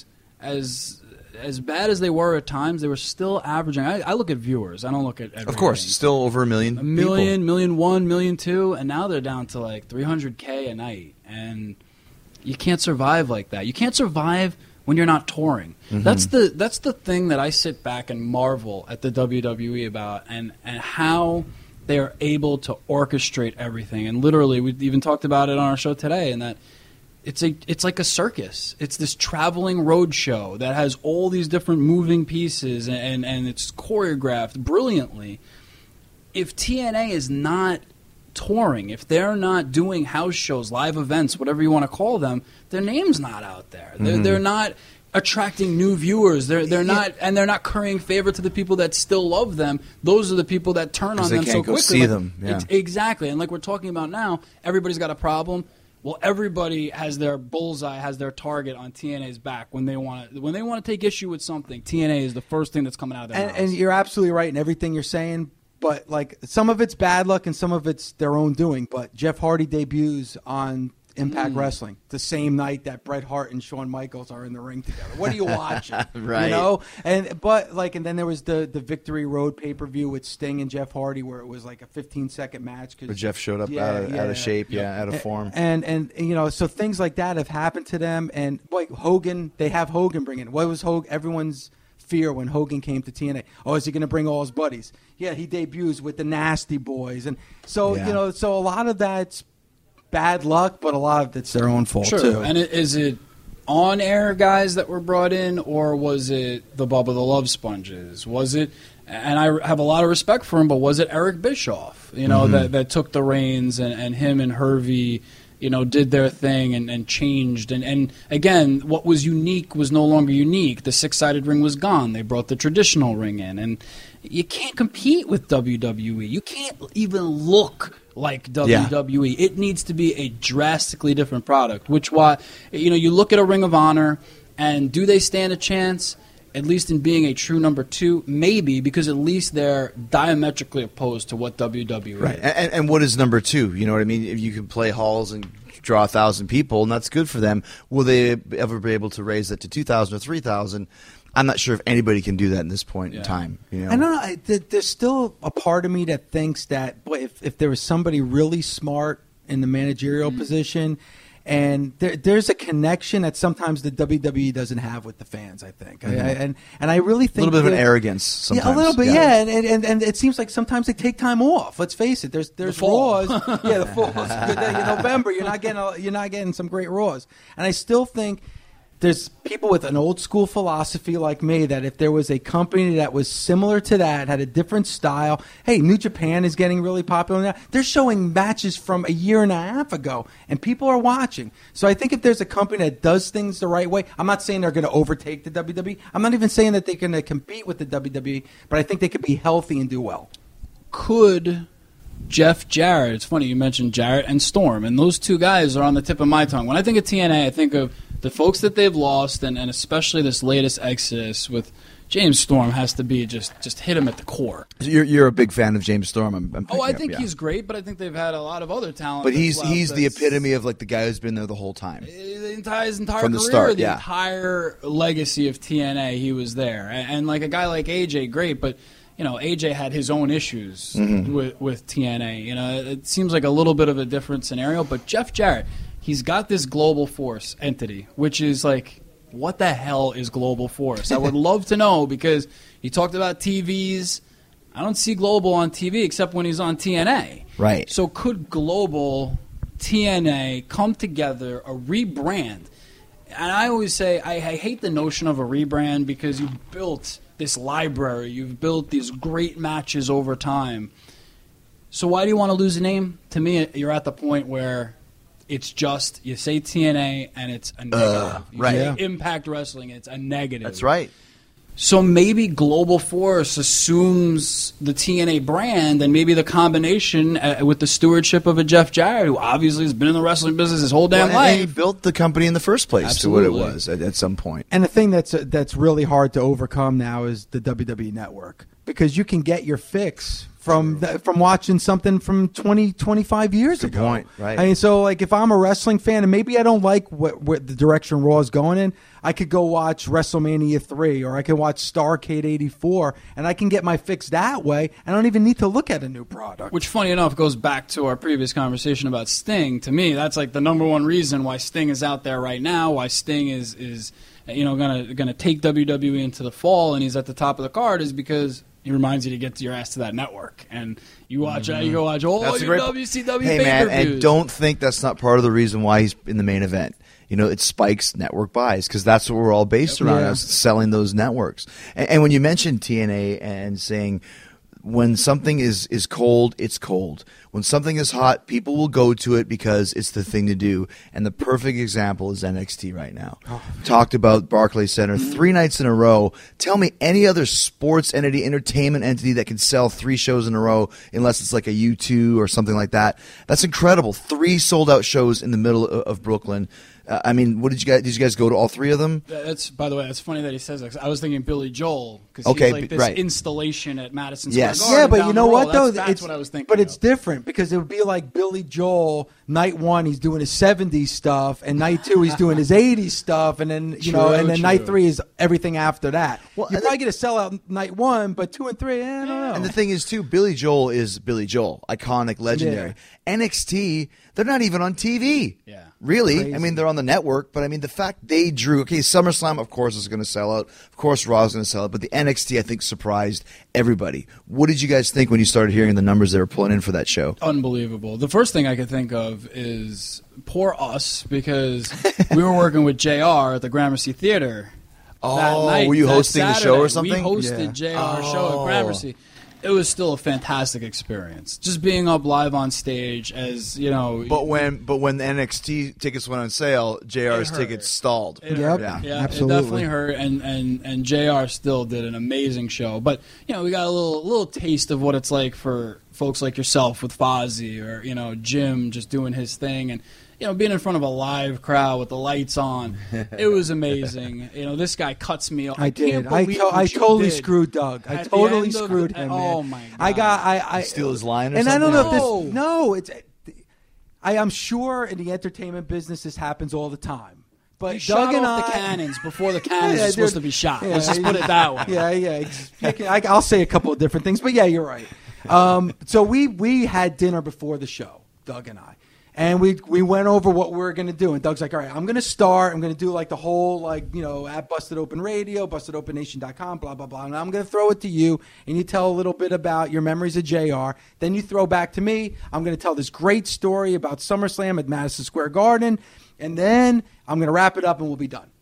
as as bad as they were at times, they were still averaging. I, I look at viewers. I don't look at, at of course, ratings. still over a million. a million, million one, million two, and now they're down to like three hundred K a night, and you can't survive like that. You can't survive when you're not touring. Mm-hmm. That's the that's the thing that I sit back and marvel at the W W E about, and and how they are able to orchestrate everything. And literally, we even talked about it on our show today, and that it's a it's like a circus. It's this traveling road show that has all these different moving pieces, and and, and it's choreographed brilliantly. If T N A is not touring, if they're not doing house shows, live events, whatever you want to call them, their name's not out there. They're, Mm-hmm. they're not attracting new viewers. They're they're not, and they're not currying favor to the people that still love them. Those are the people that turn 'Cause on they them so can't go quickly. see Like, them, yeah. ex- exactly, and like we're talking about now, everybody's got a problem. Well, everybody has their bullseye, has their target on T N A's back when they want to when they want to take issue with something. T N A is the first thing that's coming out of their And, mouths. and you're absolutely right in everything you're saying, but like some of it's bad luck and some of it's their own doing. But Jeff Hardy debuts on Impact Mm. Wrestling the same night that Bret Hart and Shawn Michaels are in the ring together. What are you watching? Right. You know? And but like and then there was the the Victory Road pay per view with Sting and Jeff Hardy where it was like a fifteen second match Where because Jeff showed up Yeah, out, of, out yeah. of shape, yeah, out of form. And, and and you know, so things like that have happened to them. And like Hogan, they have Hogan bring in. What was Hogan? Everyone's fear when Hogan came to T N A. Oh, is he going to bring all his buddies? Yeah, he debuts with the Nasty Boys, and so Yeah. you know, so a lot of that's bad luck, but a lot of it's their own fault Sure. too. And it, is it on-air guys that were brought in, or was it the Bubba the Love Sponges? Was it, and I have a lot of respect for him, but was it Eric Bischoff, you know, that, that took the reins, and, and him and Hervey, you know, did their thing and, and changed. And, and again, what was unique was no longer unique. The six-sided ring was gone. They brought the traditional ring in. And you can't compete with W W E. You can't even look like W W E. It needs to be a drastically different product, which why, you know, you look at a Ring of Honor, and do they stand a chance? At least in being a true number two, maybe, because at least they're diametrically opposed to what W W E Right. is. And, and what is number two? You know what I mean? If you can play halls and draw a thousand people, and that's good for them, will they ever be able to raise that to two thousand or three thousand? I'm not sure if anybody can do that at this point in Yeah. time. You know? I don't know. I, th- there's still a part of me that thinks that boy, if, if there was somebody really smart in the managerial Mm-hmm. position, and there, there's a connection that sometimes the W W E doesn't have with the fans. I think, I, I, and and I really A think little bit of an that- arrogance sometimes. Yeah, a little bit, yeah, And, and and it seems like sometimes they take time off. Let's face it. There's there's fall. Raws, yeah, the falls. In November, you're not getting a, you're not getting some great Raws, and I still think there's people with an old school philosophy like me that if there was a company that was similar to that, had a different style. Hey, New Japan is getting really popular now. They're showing matches from a year and a half ago, and people are watching. So I think if there's a company that does things the right way, I'm not saying they're going to overtake the W W E. I'm not even saying that they're going to compete with the W W E, but I think they could be healthy and do well. Could Jeff Jarrett. It's funny you mentioned Jarrett and Storm, and those two guys are on the tip of my tongue. When I think of T N A, I think of the folks that they've lost, and, and especially this latest exodus with James Storm has to be just just hit him at the core. You're you're a big fan of James Storm. I'm, I'm Oh, I up, think yeah. he's great, but I think they've had a lot of other talent. But that's he's left he's the that's- epitome of like the guy who's been there the whole time. The entire, his entire From the career, start, the yeah. entire legacy of T N A, he was there. And, and like a guy like A J, great, but you know, A J had his own issues Mm-hmm. with, with T N A. You know, it seems like a little bit of a different scenario. But Jeff Jarrett, he's got this Global Force entity, which is like, what the hell is Global Force? I would love to know, because he talked about T Vs. I don't see Global on T V except when he's on T N A. Right. So could Global, T N A come together, a rebrand? And I always say I, I hate the notion of a rebrand, because you built this library, you've built these great matches over time. So why do you want to lose a name? To me, you're at the point where it's just, you say T N A and it's a negative. You right. say Yeah. Impact Wrestling, it's a negative. That's right. So maybe Global Force assumes the T N A brand, and maybe the combination uh, with the stewardship of a Jeff Jarrett, who obviously has been in the wrestling business his whole damn Well, and- and he life. built the company in the first place Absolutely. to what it was at, at some point. And the thing that's uh, that's really hard to overcome now is the W W E Network, because you can get your fix from the, from watching something from twenty, twenty-five years Good ago. point, right. I mean, so like if I'm a wrestling fan and maybe I don't like what, what the direction Raw is going in, I could go watch WrestleMania three, or I can watch Starrcade eighty-four, and I can get my fix that way. I don't even need to look at a new product. Which, funny enough, goes back to our previous conversation about Sting. To me, that's like the number one reason why Sting is out there right now, why Sting is, is you know, gonna gonna take W W E into the fall, and he's at the top of the card, is because he reminds you to get your ass to that network, and you watch, uh, you go watch all That's a your great- W C W Hey man, pay-per-views. and don't think that's not part of the reason why he's in the main event. You know, it spikes network buys, because that's what we're all based around, Yeah. us selling those networks. And, and when you mention T N A and saying, when something is, is cold, it's cold. When something is hot, people will go to it because it's the thing to do. And the perfect example is N X T right now. Oh. Talked about Barclays Center three nights in a row. Tell me any other sports entity, entertainment entity that can sell three shows in a row, unless it's like a U two or something like that. That's incredible. Three sold out shows in the middle of, of Brooklyn. Uh, I mean, what did you guys? Did you guys go to all three of them? That's, by the way, that's funny that he says that, 'cause I was thinking Billy Joel, because Okay, he's like b- this right. installation at Madison Yes. Square Garden. Yeah, but down you the know road. what though? That's, that's it's, what I was thinking. But it's of. different, because it would be like Billy Joel. Night one, he's doing his seventies stuff, and night two, he's doing his eighties stuff, and then you know, True, and then true. night three is everything after that. Well, You're and probably going to sell out night one, but two and three, eh, I don't know. And the thing is, too, Billy Joel is Billy Joel, iconic, legendary. N X T, they're not even on T V. Yeah. Really? Crazy. I mean, they're on the network, but I mean, the fact they drew, okay, SummerSlam, of course, is going to sell out. Of course, Raw is going to sell out, but the N X T, I think, surprised everybody. What did you guys think when you started hearing the numbers they were pulling in for that show? Unbelievable. The first thing I could think of is poor us, because we were working with J R at the Gramercy Theater. Oh, that night, were you that hosting the show Saturday. or something? We hosted Yeah. J R show Oh. at Gramercy. It was still a fantastic experience. Just being up live on stage, as you know. But when but when the N X T tickets went on sale, J R's It hurt. tickets stalled. It Yep. hurt. Yeah. yeah, Absolutely. it definitely hurt, and, and, and J R still did an amazing show. But you know, we got a little little taste of what it's like for folks like yourself with Fozzy, or you know, Jim just doing his thing, and you know, being in front of a live crowd with the lights on. It was amazing. You know, this guy cuts me off. I did. can't I, believe to- what I you totally did. screwed Doug. I At the totally end of- screwed him. oh man. my I got. God. I, I Steal his line or and I don't know if something? this. No, it's. I am sure in the entertainment business this happens all the time. But You Doug shot and off I, the cannons before the cannons Yeah, are supposed dude. to be shot. Yeah, Let's just yeah. put it that way. Yeah, yeah. I, I'll say a couple of different things, but yeah, you're right. Um, so we we had dinner before the show, Doug and I, and we we went over what we were going to do. And Doug's like, "All right, I'm going to start. I'm going to do like the whole like you know at Busted Open Radio, busted open nation dot com, blah blah blah. And I'm going to throw it to you, and you tell a little bit about your memories of J R. Then you throw back to me. I'm going to tell this great story about SummerSlam at Madison Square Garden, and then I'm going to wrap it up, and we'll be done."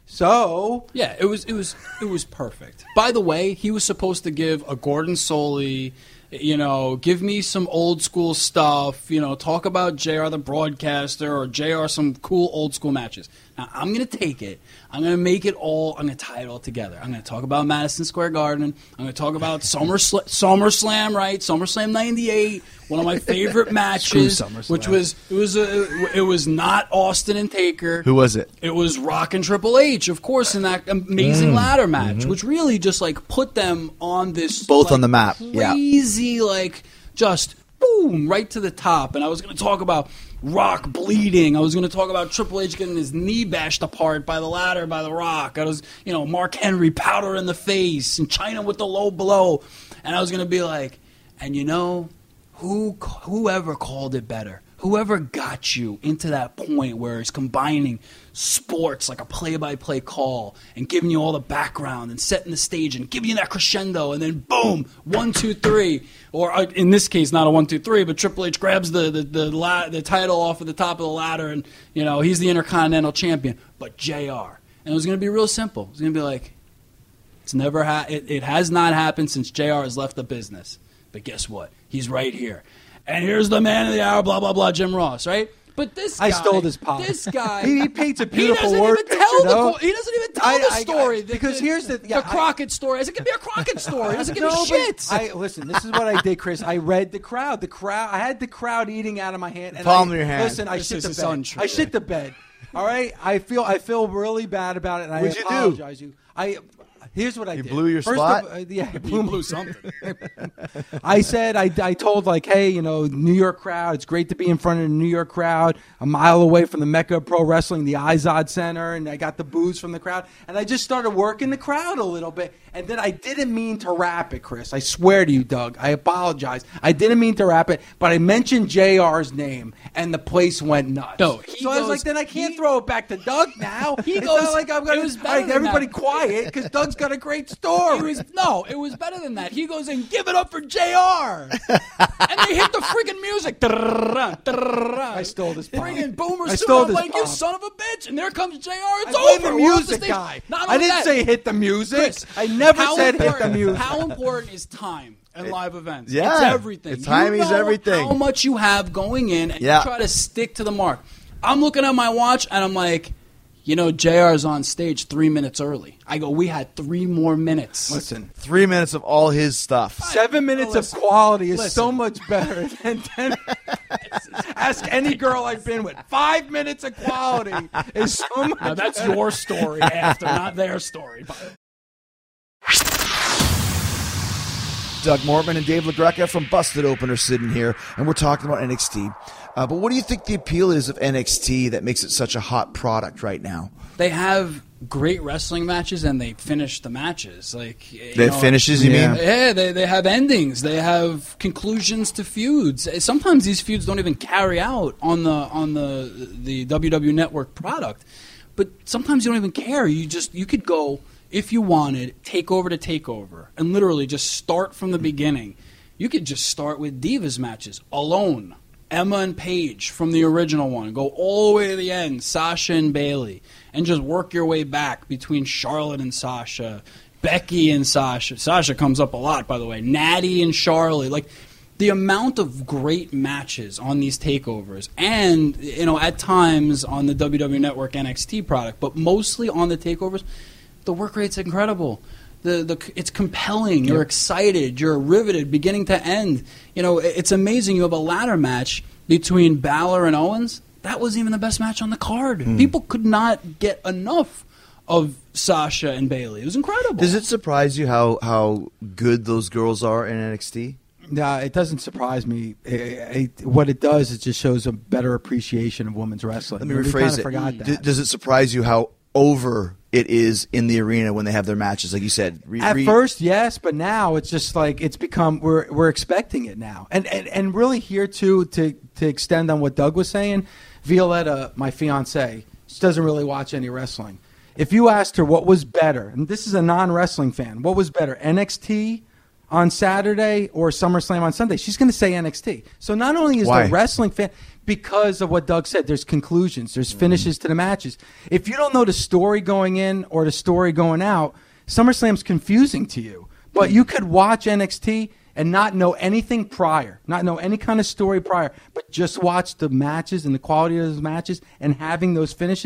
So Yeah, it was it was it was perfect. By the way, he was supposed to give a Gordon Soley, you know, give me some old school stuff, you know, talk about J R the broadcaster or J R some cool old school matches. Now, I'm going to take it. I'm going to make it all. I'm going to tie it all together. I'm going to talk about Madison Square Garden. I'm going to talk about Summer Sl- SummerSlam, right? SummerSlam ninety-eight, one of my favorite matches, which was it was a, it was not Austin and Taker. Who was it? It was Rock and Triple H, of course, in that amazing Mm. ladder match, Mm-hmm. which really just like put them on this Both like, on the map. Yeah. crazy like just boom right to the top. And I was going to talk about Rock bleeding. I was going to talk about Triple H getting his knee bashed apart by the ladder by the Rock. I was, you know, Mark Henry powder in the face and China with the low blow. And I was going to be like, and you know, who whoever called it better, whoever got you into that point where it's combining sports like a play-by-play call and giving you all the background and setting the stage and giving you that crescendo and then boom, one, two, three, or uh, in this case not a one, two, three, but Triple H grabs the the the, la- the title off of the top of the ladder and you know he's the Intercontinental Champion, but J R. And it was going to be real simple. It was going to be like, it's never ha- it, it has not happened since J R has left the business. But guess what? He's right here. And here's the man of the hour, blah, blah, blah, Jim Ross, right? But this guy... I stole this pop. This guy... He, he paints a he beautiful doesn't word even picture, tell the though. co- He doesn't even tell I- the I- I- story. The- because the, here's the- yeah, the I- Crockett story. Doesn't give me a Crockett story. Doesn't give me No, but shit. I listen. This is what I did, Chris. I read the crowd. The crowd. I had the crowd eating out of my hand. And Palm I, of your hand. Listen, I This shit is the his bed. untrue. I shit the bed. All right. I feel. I feel really bad about it. And What'd I you do? apologize. You. I. Here's what I You did. blew your First spot? Of, uh, yeah, I You blew, blew something. I said, I, I told, like, hey, you know, New York crowd, it's great to be in front of the New York crowd, a mile away from the Mecca of Pro Wrestling, the Izod Center, and I got the boos from the crowd. And I just started working the crowd a little bit. And then I didn't mean to rap it, Chris. I swear to you, Doug. I apologize. I didn't mean to rap it, but I mentioned J R's name, and the place went nuts. No, he so I was goes- like, then I can't he- throw it back to Doug now. He it's goes- not like I'm it going was to better than everybody that. quiet, because Doug's got a great story. It was no, it was better than that. He goes and give it up for J R, and they hit the freaking music. I stole this pop. Friggin' Boomer I Sue. stole I'm this like, you pop. son of a bitch, and there comes J R. It's I over. the We're off music stage. guy. Not I only didn't that, say hit the music. Chris, I never how said hit the important- music. How important is time in live events? yeah, it's everything. it's time you is know everything. How much you have going in, and Yeah. you try to stick to the mark. I'm looking at my watch, and I'm like, you know, J R's on stage three minutes early. I go, we had three more minutes. Listen, Three minutes of all his stuff. seven minutes listen, of quality is listen. so much better than ten. Ask any girl I've been with. Five minutes of quality is so much. Now, that's your story after, not their story. Doug Mortman and Dave LaGreca from Busted Open are sitting here, and we're talking about N X T. Uh, but what do you think the appeal is of N X T that makes it such a hot product right now? They have great wrestling matches, and they finish the matches. Like you They know, finishes, you Yeah. mean? Yeah, they, they have endings. They have conclusions to feuds. Sometimes these feuds don't even carry out on the on the the W W Network product. But sometimes you don't even care. You just you could go, if you wanted, takeover to takeover, and literally just start from the beginning. You could just start with Divas matches alone. Emma and Paige from the original one. Go all the way to the end, Sasha and Bayley, and just work your way back between Charlotte and Sasha, Becky and Sasha. Sasha comes up a lot, by the way. Natty and Charlotte. Like, the amount of great matches on these takeovers, and, you know, at times on the W W Network N X T product, but mostly on the takeovers, the work rate's incredible. The, the it's compelling. You're excited. You're riveted, beginning to end. You know, it- it's amazing. You have a ladder match between Balor and Owens. That wasn't even the best match on the card. People could not get enough of Sasha and Bayley. It was incredible. Does it surprise you how, how good those girls are in N X T? No, it doesn't surprise me. It, it, what it does, it just shows a better appreciation of women's wrestling. Let me We rephrase kinda it. Forgot that. D- does it surprise you how over it is in the arena when they have their matches? Like you said, re- At re- first, yes, but now it's just like it's become we're we're expecting it now, and and, and really here too to to extend on what Doug was saying. Violetta, my fiance, she doesn't really watch any wrestling. If you asked her what was better, and this is a non-wrestling fan, what was better, N X T on Saturday or SummerSlam on Sunday, she's going to say N X T. So not only is Why? the wrestling fan, because of what Doug said, there's conclusions, there's finishes to the matches. If you don't know the story going in or the story going out, SummerSlam's confusing to you. But you could watch N X T and not know anything prior, not know any kind of story prior, but just watch the matches and the quality of those matches and having those finishes.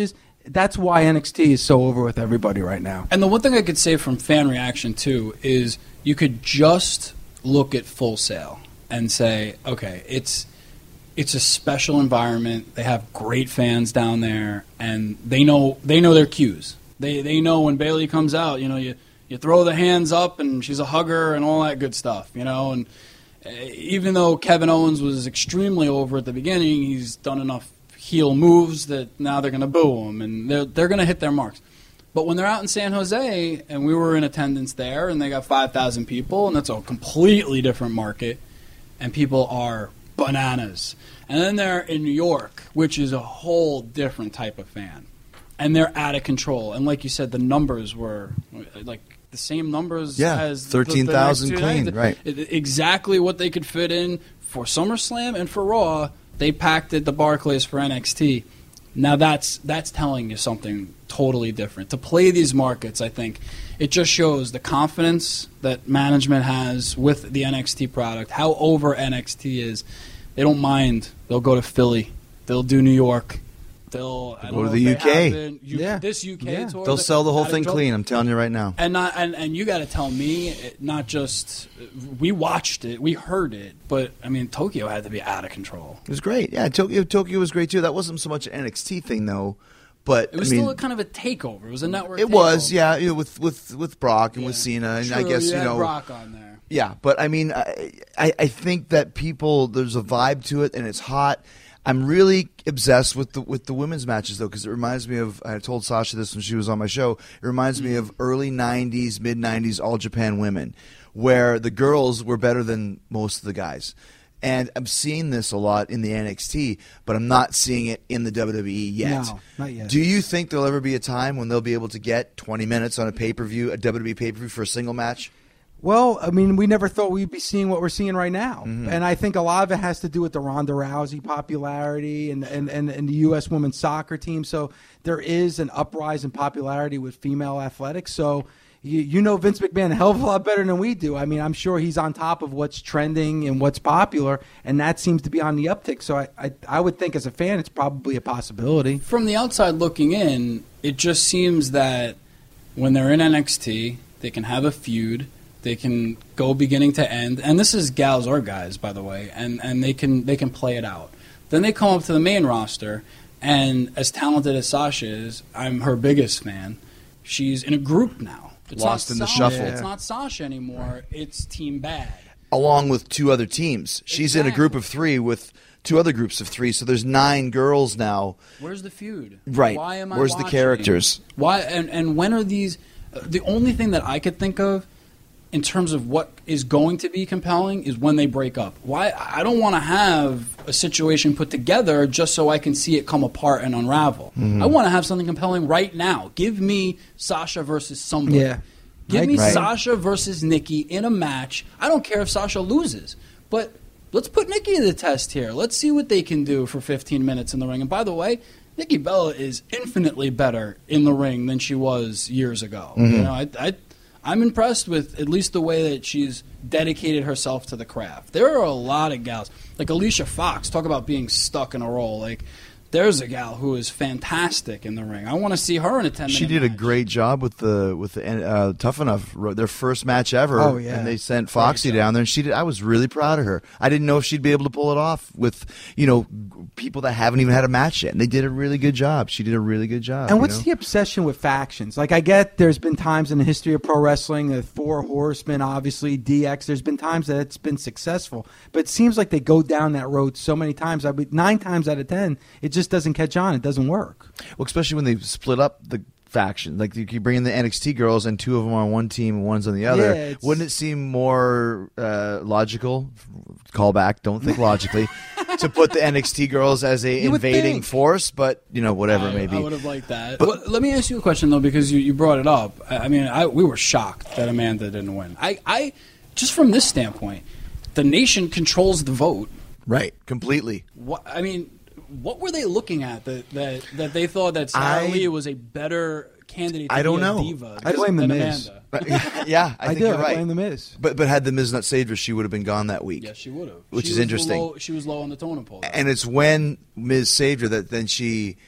that's why N X T is so over with everybody right now. And the one thing I could say from fan reaction, too, is you could just look at Full Sail and say, okay, it's it's a special environment. They have great fans down there, and they know they know their cues. They they know when Bayley comes out, you know, you, you throw the hands up, and she's a hugger and all that good stuff, you know. And uh, even though Kevin Owens was extremely over at the beginning, he's done enough heel moves that now they're going to boo him, and they're, they're going to hit their marks. But when they're out in San Jose, and we were in attendance there, and they got five thousand people, and that's a completely different market, and people are bananas. And then they're in New York, which is a whole different type of fan, and they're out of control. And like you said, the numbers were like the same numbers Yeah, as the- thirteen thousand the next two clean, nights. right. It- Exactly what they could fit in for SummerSlam and for Raw. They packed at the Barclays for N X T. Now that's that's telling you something totally different. To play these markets, I think it just shows the confidence that management has with the N X T product, how over N X T is. They don't mind. They'll go to Philly. They'll do New York. They'll I don't go to know the if they U K. haven't. U- Yeah. This U K Yeah. tour. They'll that- sell the whole out of thing trouble. clean. I'm telling you right now. And not and, and you got to tell me, it- not just we watched it, we heard it, but I mean Tokyo had to be out of control. It was great. Yeah, Tokyo, Tokyo was great too. That wasn't so much an N X T thing though, but It was I mean, still a kind of a takeover. It was a network. it was takeover. yeah, you know, with with with Brock and Yeah. with Cena, and True, I guess you you had know. Brock on there. Yeah, but I mean, I, I I think that people there's a vibe to it, and it's hot. I'm really obsessed with the with the women's matches though, because it reminds me of. I told Sasha this when she was on my show. It reminds me of early nineties, mid nineties All Japan women, where the girls were better than most of the guys. And I'm seeing this a lot in the N X T, but I'm not seeing it in the W W E yet. No, not yet. Do you think there'll ever be a time when they'll be able to get twenty minutes on a pay per view, a W W E pay per view for a single match? Well, I mean, we never thought we'd be seeing what we're seeing right now. Mm-hmm. And I think a lot of it has to do with the Ronda Rousey popularity and, and, and, and the U S women's soccer team. So there is an uprise in popularity with female athletics. So you, you know Vince McMahon a hell of a lot better than we do. I mean, I'm sure he's on top of what's trending and what's popular, and that seems to be on the uptick. So I, I, I would think as a fan it's probably a possibility. From the outside looking in, it just seems that when they're in N X T, they can have a feud. They can go beginning to end, and this is gals or guys, by the way, and, and they can they can play it out. Then they come up to the main roster, and as talented as Sasha is, I'm her biggest fan. She's in a group now. It's Lost not in the Sasha- shuffle. It's not Sasha anymore. It's Team Bad. Along with two other teams. She's in a group of three with two other groups of three, so there's nine girls now. Where's the feud? Right. Why am I Where's the watching? characters? Why and, and when are these? Uh, the only thing that I could think of in terms of what is going to be compelling is when they break up. Why? I don't want to have a situation put together just so I can see it come apart and unravel. Mm-hmm. I want to have something compelling right now. Give me Sasha versus somebody. Yeah. Give I me agree. Sasha versus Nikki in a match. I don't care if Sasha loses, but let's put Nikki to the test here. Let's see what they can do for fifteen minutes in the ring. And by the way, Nikki Bella is infinitely better in the ring than she was years ago. Mm-hmm. You know, I, I, I'm impressed with at least the way that she's dedicated herself to the craft. There are a lot of gals, like Alicia Fox, talk about being stuck in a role. Like, there's a gal who is fantastic in the ring. I want to see her in a ten minute She did a match. great job with the with the uh, Tough Enough, their first match ever. Oh, yeah. And they sent Foxy down there, and she did. I was really proud of her. I didn't know if she'd be able to pull it off with you know people that haven't even had a match yet, and they did a really good job. She did a really good job. And you what's know? the obsession with factions? Like, I get there's been times in the history of pro wrestling, the Four Horsemen, obviously, D X, there's been times that it's been successful. But it seems like they go down that road so many times. I mean, nine times out of ten, it just doesn't catch on. It doesn't work. Well, especially when they split up the faction. Like you could bring in the N X T girls, and two of them are on one team and one's on the other. Yeah, it's- Wouldn't it seem more uh, logical? Call back. Don't think logically. To put the N X T girls as a You would invading think. force, but you know whatever I, maybe. I would have liked that. But- Well, let me ask you a question though, because you, you brought it up. I, I mean, I, we were shocked that Amanda didn't win. I, I just from this standpoint, the nation controls the vote. Right, completely. What I mean, what were they looking at that that, that they thought that Sarah I- Lee was a better candidate? To I don't be a know. diva I blame The than Miz. Amanda? yeah, I, I, think do. you're I right. blame The Miz. But but had the Miz not saved her, she would have been gone that week. Yes, she would have. Which She is was interesting. Low, she was low on the totem pole. though. And it's when Miz saved her that then she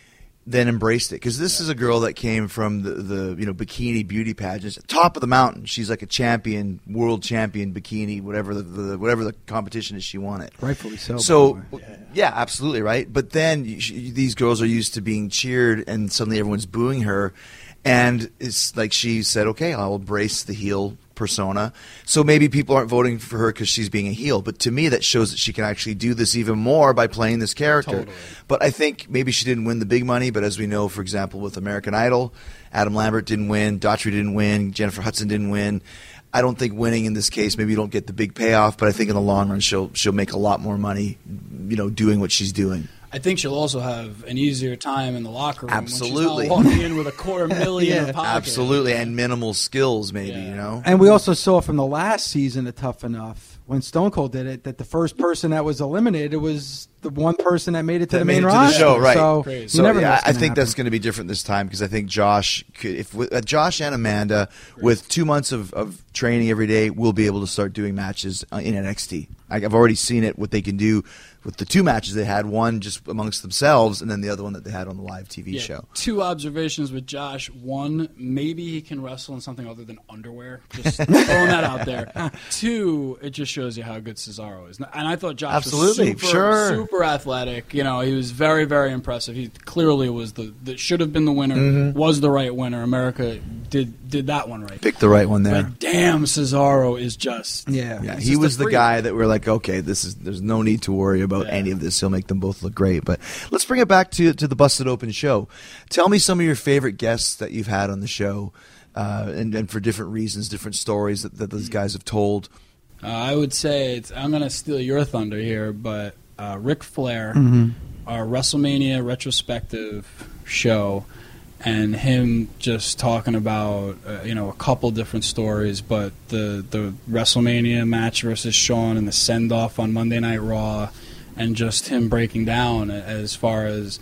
then embraced it. Because this is a girl that came from the, the you know bikini beauty pageants, top of the mountain. She's like a champion, world champion bikini, whatever the, the whatever the competition is she won it. Rightfully so. So by the way. yeah, absolutely right. But then you, she, these girls are used to being cheered, and suddenly everyone's booing her, and it's like she said, "Okay, I'll embrace the heel persona." So maybe people aren't voting for her because she's being a heel, but to me that shows that she can actually do this even more by playing this character. Totally. But I think maybe she didn't win the big money, but as we know, for example, with American Idol, Adam Lambert didn't win, Daughtry didn't win, Jennifer Hudson didn't win. I don't think winning in this case, maybe you don't get the big payoff, but I think in the long run she'll she'll make a lot more money, you know, doing what she's doing. I think she'll also have an easier time in the locker room. Absolutely. When she's not walking in with a quarter million in her pocket. Absolutely, and minimal skills maybe, Yeah. you know. And we also saw from the last season of Tough Enough, when Stone Cold did it, that the first person that was eliminated was the one person that made it to That the made main it to the roster. show, right. So Crazy. you So never know yeah, what's I gonna think happen. that's going to be different this time because I think Josh, could, if uh, Josh and Amanda, with two months of, of training every day, will be able to start doing matches uh, in N X T. I, I've already seen it, what they can do with the two matches they had, one just amongst themselves, and then the other one that they had on the live T V Yeah, show. Two observations with Josh. One, maybe he can wrestle in something other than underwear. Just throwing that out there. Two, it just shows you how good Cesaro is. And I thought Josh Absolutely, was super, sure. super athletic. You know, he was very, very impressive. He clearly was the, the should have been the winner, Mm-hmm. was the right winner. America did did that one right. Pick the right one there. But damn, Cesaro is just Yeah. Yeah, he's he just a was the freak. guy that we're like, okay, this is there's no need to worry about Yeah. any of this. He'll make them both look great. But let's bring it back to to the Busted Open show. Tell me some of your favorite guests that you've had on the show, uh, and, and for different reasons, different stories that, that those guys have told. Uh, I would say it's, I'm going to steal your thunder here, but uh, Ric Flair, Mm-hmm. our WrestleMania retrospective show, and him just talking about uh, you know a couple different stories, but the the WrestleMania match versus Shawn and the send off on Monday Night Raw, and just him breaking down as far as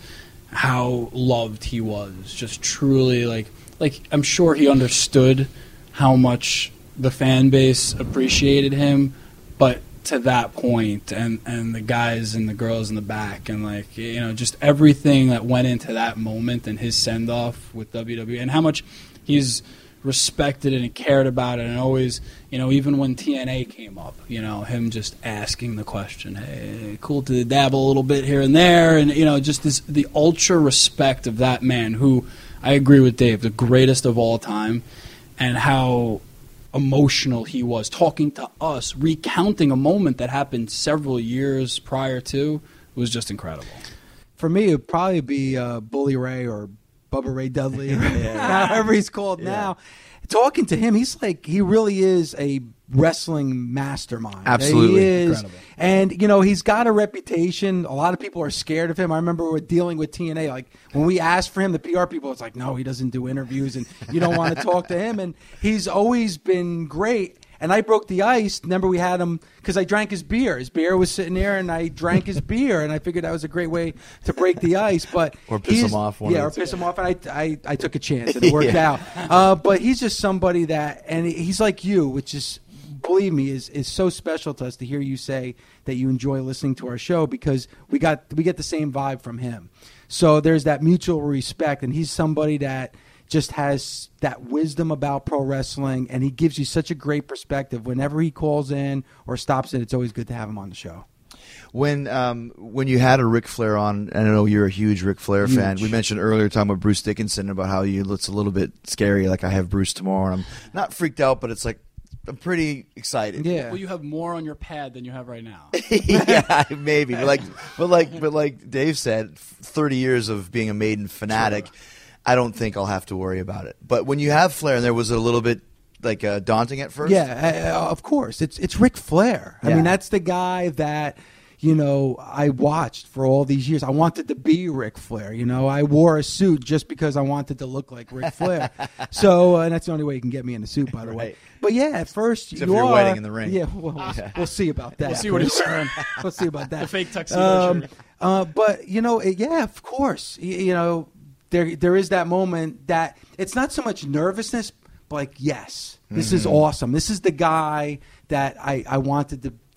how loved he was, just truly like like I'm sure he understood how much the fan base appreciated him, but to that point, and, and the guys and the girls in the back, and like you know, just everything that went into that moment and his send off with W W E, and how much he's respected it and cared about it, and always, you know, even when T N A came up, you know, him just asking the question, hey, cool to dabble a little bit here and there, and you know, just this the ultra respect of that man, who I agree with Dave, the greatest of all time, and how emotional he was talking to us, recounting a moment that happened several years prior to, was just incredible. For me, it would probably be uh, Bully Ray or Bubba Ray Dudley, or however he's called now. Talking to him, he's like, he really is a wrestling mastermind. Absolutely. He is. Incredible. And, you know, he's got a reputation. A lot of people are scared of him. I remember we're dealing with T N A. Like, when we asked for him, the P R people, it's like, no, he doesn't do interviews, and you don't want to talk to him. And he's always been great. And I broke the ice. Remember, we had him because I drank his beer. His beer was sitting there, and I drank his beer, and I figured that was a great way to break the ice. But Or piss he's- him off, one Yeah, of or the piss him off. And I, I, I took a chance, and it worked Yeah. out. Uh, but he's just somebody that, and he's like you, which is, believe me, is is so special to us to hear you say that you enjoy listening to our show, because we got we get the same vibe from him. So there's that mutual respect, and he's somebody that just has that wisdom about pro wrestling, and he gives you such a great perspective. Whenever he calls in or stops in, it's always good to have him on the show. When um, when you had a Ric Flair on, and I know you're a huge Ric Flair Huge. fan. We mentioned earlier talking about Bruce Dickinson about how you it's a little bit scary. Like I have Bruce tomorrow, and I'm not freaked out, but it's like I'm pretty excited. Yeah. Well, you have more on your pad than you have right now. yeah, maybe. But like, but like, but like Dave said, thirty years of being a Maiden fanatic, I don't think I'll have to worry about it. But when you have Flair, and there was a little bit like uh, daunting at first. Yeah, uh, of course. It's it's Ric Flair. I Yeah. mean, that's the guy that, you know, I watched for all these years. I wanted to be Ric Flair. You know, I wore a suit just because I wanted to look like Ric Flair. So, uh, and that's the only way you can get me in a suit, by the way. Right. But yeah, at first Except you for your are wedding in the ring. Yeah, well, we'll, we'll see about that. We'll see what he's wearing. We'll see about that. The fake tuxedo Um, shirt. uh, but you know, it- yeah, of course. You, you know, there there is that moment that it's not so much nervousness, but like, yes, this is awesome. This is the guy that I, I wanted to.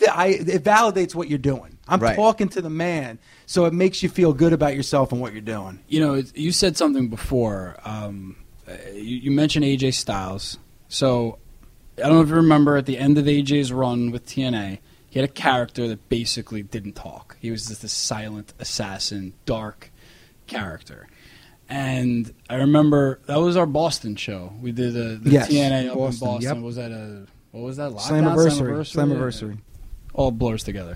I, it validates what you're doing. I'm Right. talking to the man, so it makes you feel good about yourself and what you're doing. You know, it- you said something before. Um, uh, you, you mentioned A J Styles. So I don't know if you remember at the end of A J's run with T N A, he had a character that basically didn't talk. He was just this silent assassin, dark character. And I remember that was our Boston show. We did a, the Yes, T N A up Boston, in Boston. yep. Was that a what was that? Lockdown? Slammiversary. Slammiversary? Slammiversary. All blurs together.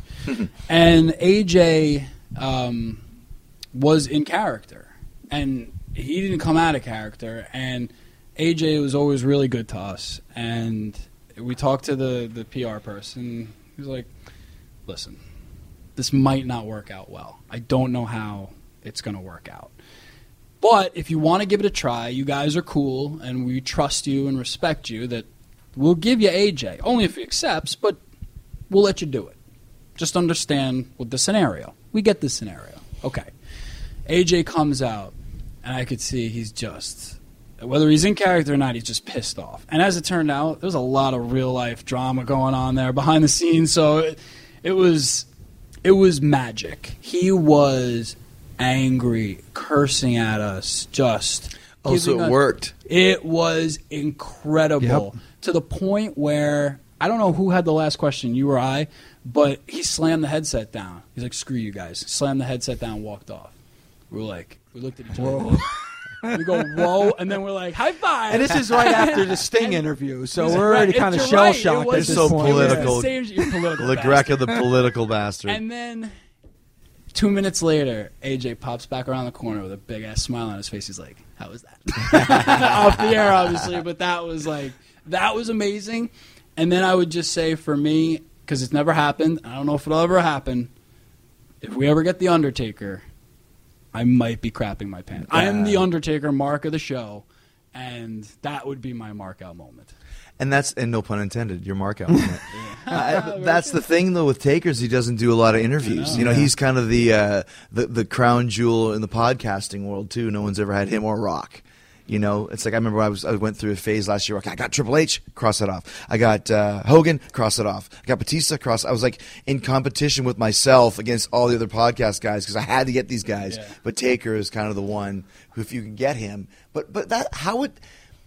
And A J um, was in character, and he didn't come out of character. And A J was always really good to us. And we talked to the, the P R person. He was like, listen, this might not work out well. I don't know how it's going to work out. But if you want to give it a try, you guys are cool, and we trust you and respect you, that we'll give you A J. Only if he accepts, but we'll let you do it. Just understand with the scenario. We get the scenario. Okay. A J comes out, and I could see he's just, whether he's in character or not, he's just pissed off. And as it turned out, there was a lot of real-life drama going on there behind the scenes, so it, it was it was magic. He was angry, cursing at us, just... Oh, so giving it us- worked. It was incredible. Yep. To the point where, I don't know who had the last question, you or I, but he slammed the headset down. He's like, screw you guys. Slammed the headset down and walked off. We were like, we looked at each other. We go, whoa, and then we're like, high five. And this is right after the Sting interview, so we're already Right, kind of you're shell right. shocked It at was this so point. political. It was the same, you're political The bastard. Greca, the political bastard. And then two minutes later, A J pops back around the corner with a big ass smile on his face. He's like, "How was that?" Off the air, obviously, but that was like that was amazing. And then I would just say, for me, because it's never happened, I don't know if it'll ever happen. If we ever get the Undertaker, I might be crapping my pants. I am the Undertaker, mark of the show, and that would be my mark out moment. And that's, and no pun intended, your mark out. moment. I, that's the thing, though, with Takers. He doesn't do a lot of interviews. know, you know, yeah. he's kind of the, uh, the the crown jewel in the podcasting world too. No one's ever had him or Rock. You know, it's like I remember I was I went through a phase last year. Like, I got Triple H, cross it off. I got uh, Hogan, cross it off. I got Batista, cross. I was like in competition with myself against all the other podcast guys because I had to get these guys. Yeah. But Taker is kind of the one who, if you can get him, but but that how would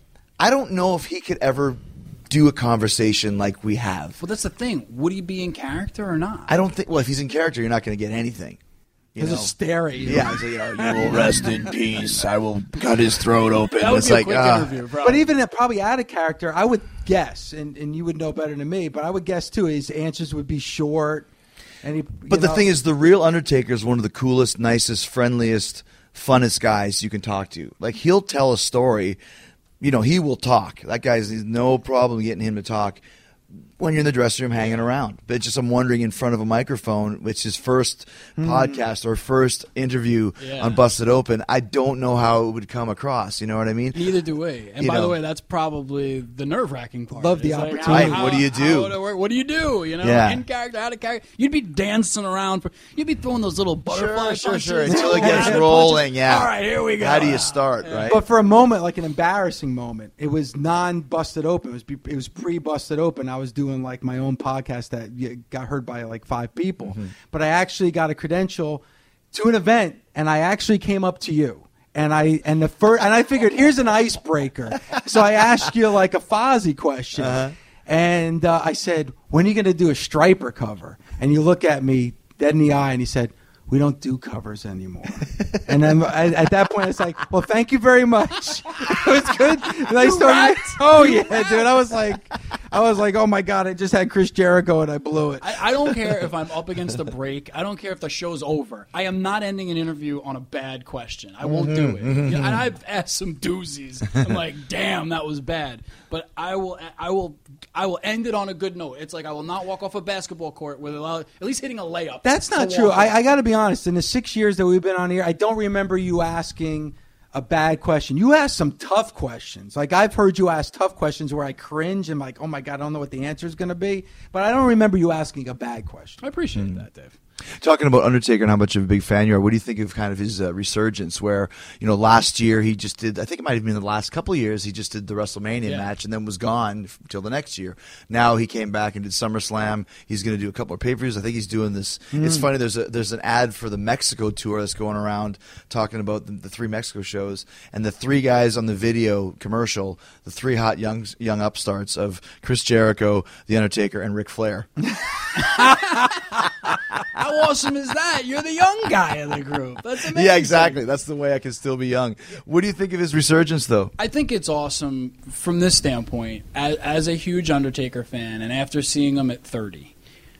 I don't know if he could ever do a conversation like we have. Well, that's the thing. Would he be in character or not? I don't think. Well, if he's in character, you're not going to get anything. You There's know? a stare at you. Yeah, so, you know, you will rest in peace. I will cut his throat open. That would It's be a like, quick ah. interview, bro. But even if probably out of character, I would guess, and, and you would know better than me, but I would guess too, his answers would be short. And he, But you the know, thing is, the real Undertaker is one of the coolest, nicest, friendliest, funnest guys you can talk to. Like, he'll tell a story. You know, he will talk. That guy's there's no problem getting him to talk when you're in the dressing room hanging around. But it's just, I'm wondering, in front of a microphone, it's his first podcast or first interview Yeah. on Busted Open, I don't know how it would come across. You know what I mean? Neither do we. And You by know. the way, that's probably the nerve-wracking part. Love the It's like, opportunity. how- Right, what do you how- do? how would it work? What do you do? You know, Yeah. in character, out of character. You'd be dancing around. For, you'd be throwing those little butterfly Sure, punches. sure, sure. Until it little gets rabbit rolling, punches. yeah. All right, here we go. How do you start, right? But for a moment, like an embarrassing moment, it was non-busted open. It was be- it was pre-busted open. I was doing like my own podcast that y- got heard by like five people, Mm-hmm. but I actually got a credential to an event, and I actually came up to you. And I and the first and I figured here's an icebreaker, so I asked you like a Fozzy question, Uh-huh. and uh, I said, "When are you going to do a Striper cover?" And you look at me dead in the eye, and he said, "We don't do covers anymore." And then at, at that point, it's like, "Well, thank you very much. It was good." And I started, oh yeah, dude. I was like, I was like, oh my god, I just had Chris Jericho and I blew it. I, I don't care if I'm up against a break. I don't care if the show's over. I am not ending an interview on a bad question. I won't do it. Mm-hmm, You know, and I've asked some doozies. I'm like, damn, that was bad. But I will, I will, I will end it on a good note. It's like I will not walk off a basketball court with at least hitting a layup. That's to not walk true. off. I, I got to be honest. In the six years that we've been on here, I don't remember you asking a bad question. You asked some tough questions. Like I've heard you ask tough questions where I cringe and like, oh my god, I don't know what the answer is going to be. But I don't remember you asking a bad question. I appreciate that, Dave. Talking about Undertaker and how much of a big fan you are, what do you think of kind of his uh, resurgence? Where, you know, last year he just did, I think it might have been the last couple of years, he just did the WrestleMania Yeah. match and then was gone until the next year. Now he came back and did SummerSlam. He's going to do a couple of pay-per-views. I think he's doing this. Mm. It's funny, there's a, there's an ad for the Mexico tour that's going around talking about the, the three Mexico shows, and the three guys on the video commercial, the three hot young young upstarts of Chris Jericho, The Undertaker, and Ric Flair. How awesome is that? You're the young guy in the group. That's amazing. Yeah, exactly. That's the way I can still be young. What do you think of his resurgence, though? I think it's awesome from this standpoint. As, as a huge Undertaker fan, and after seeing him at thirty,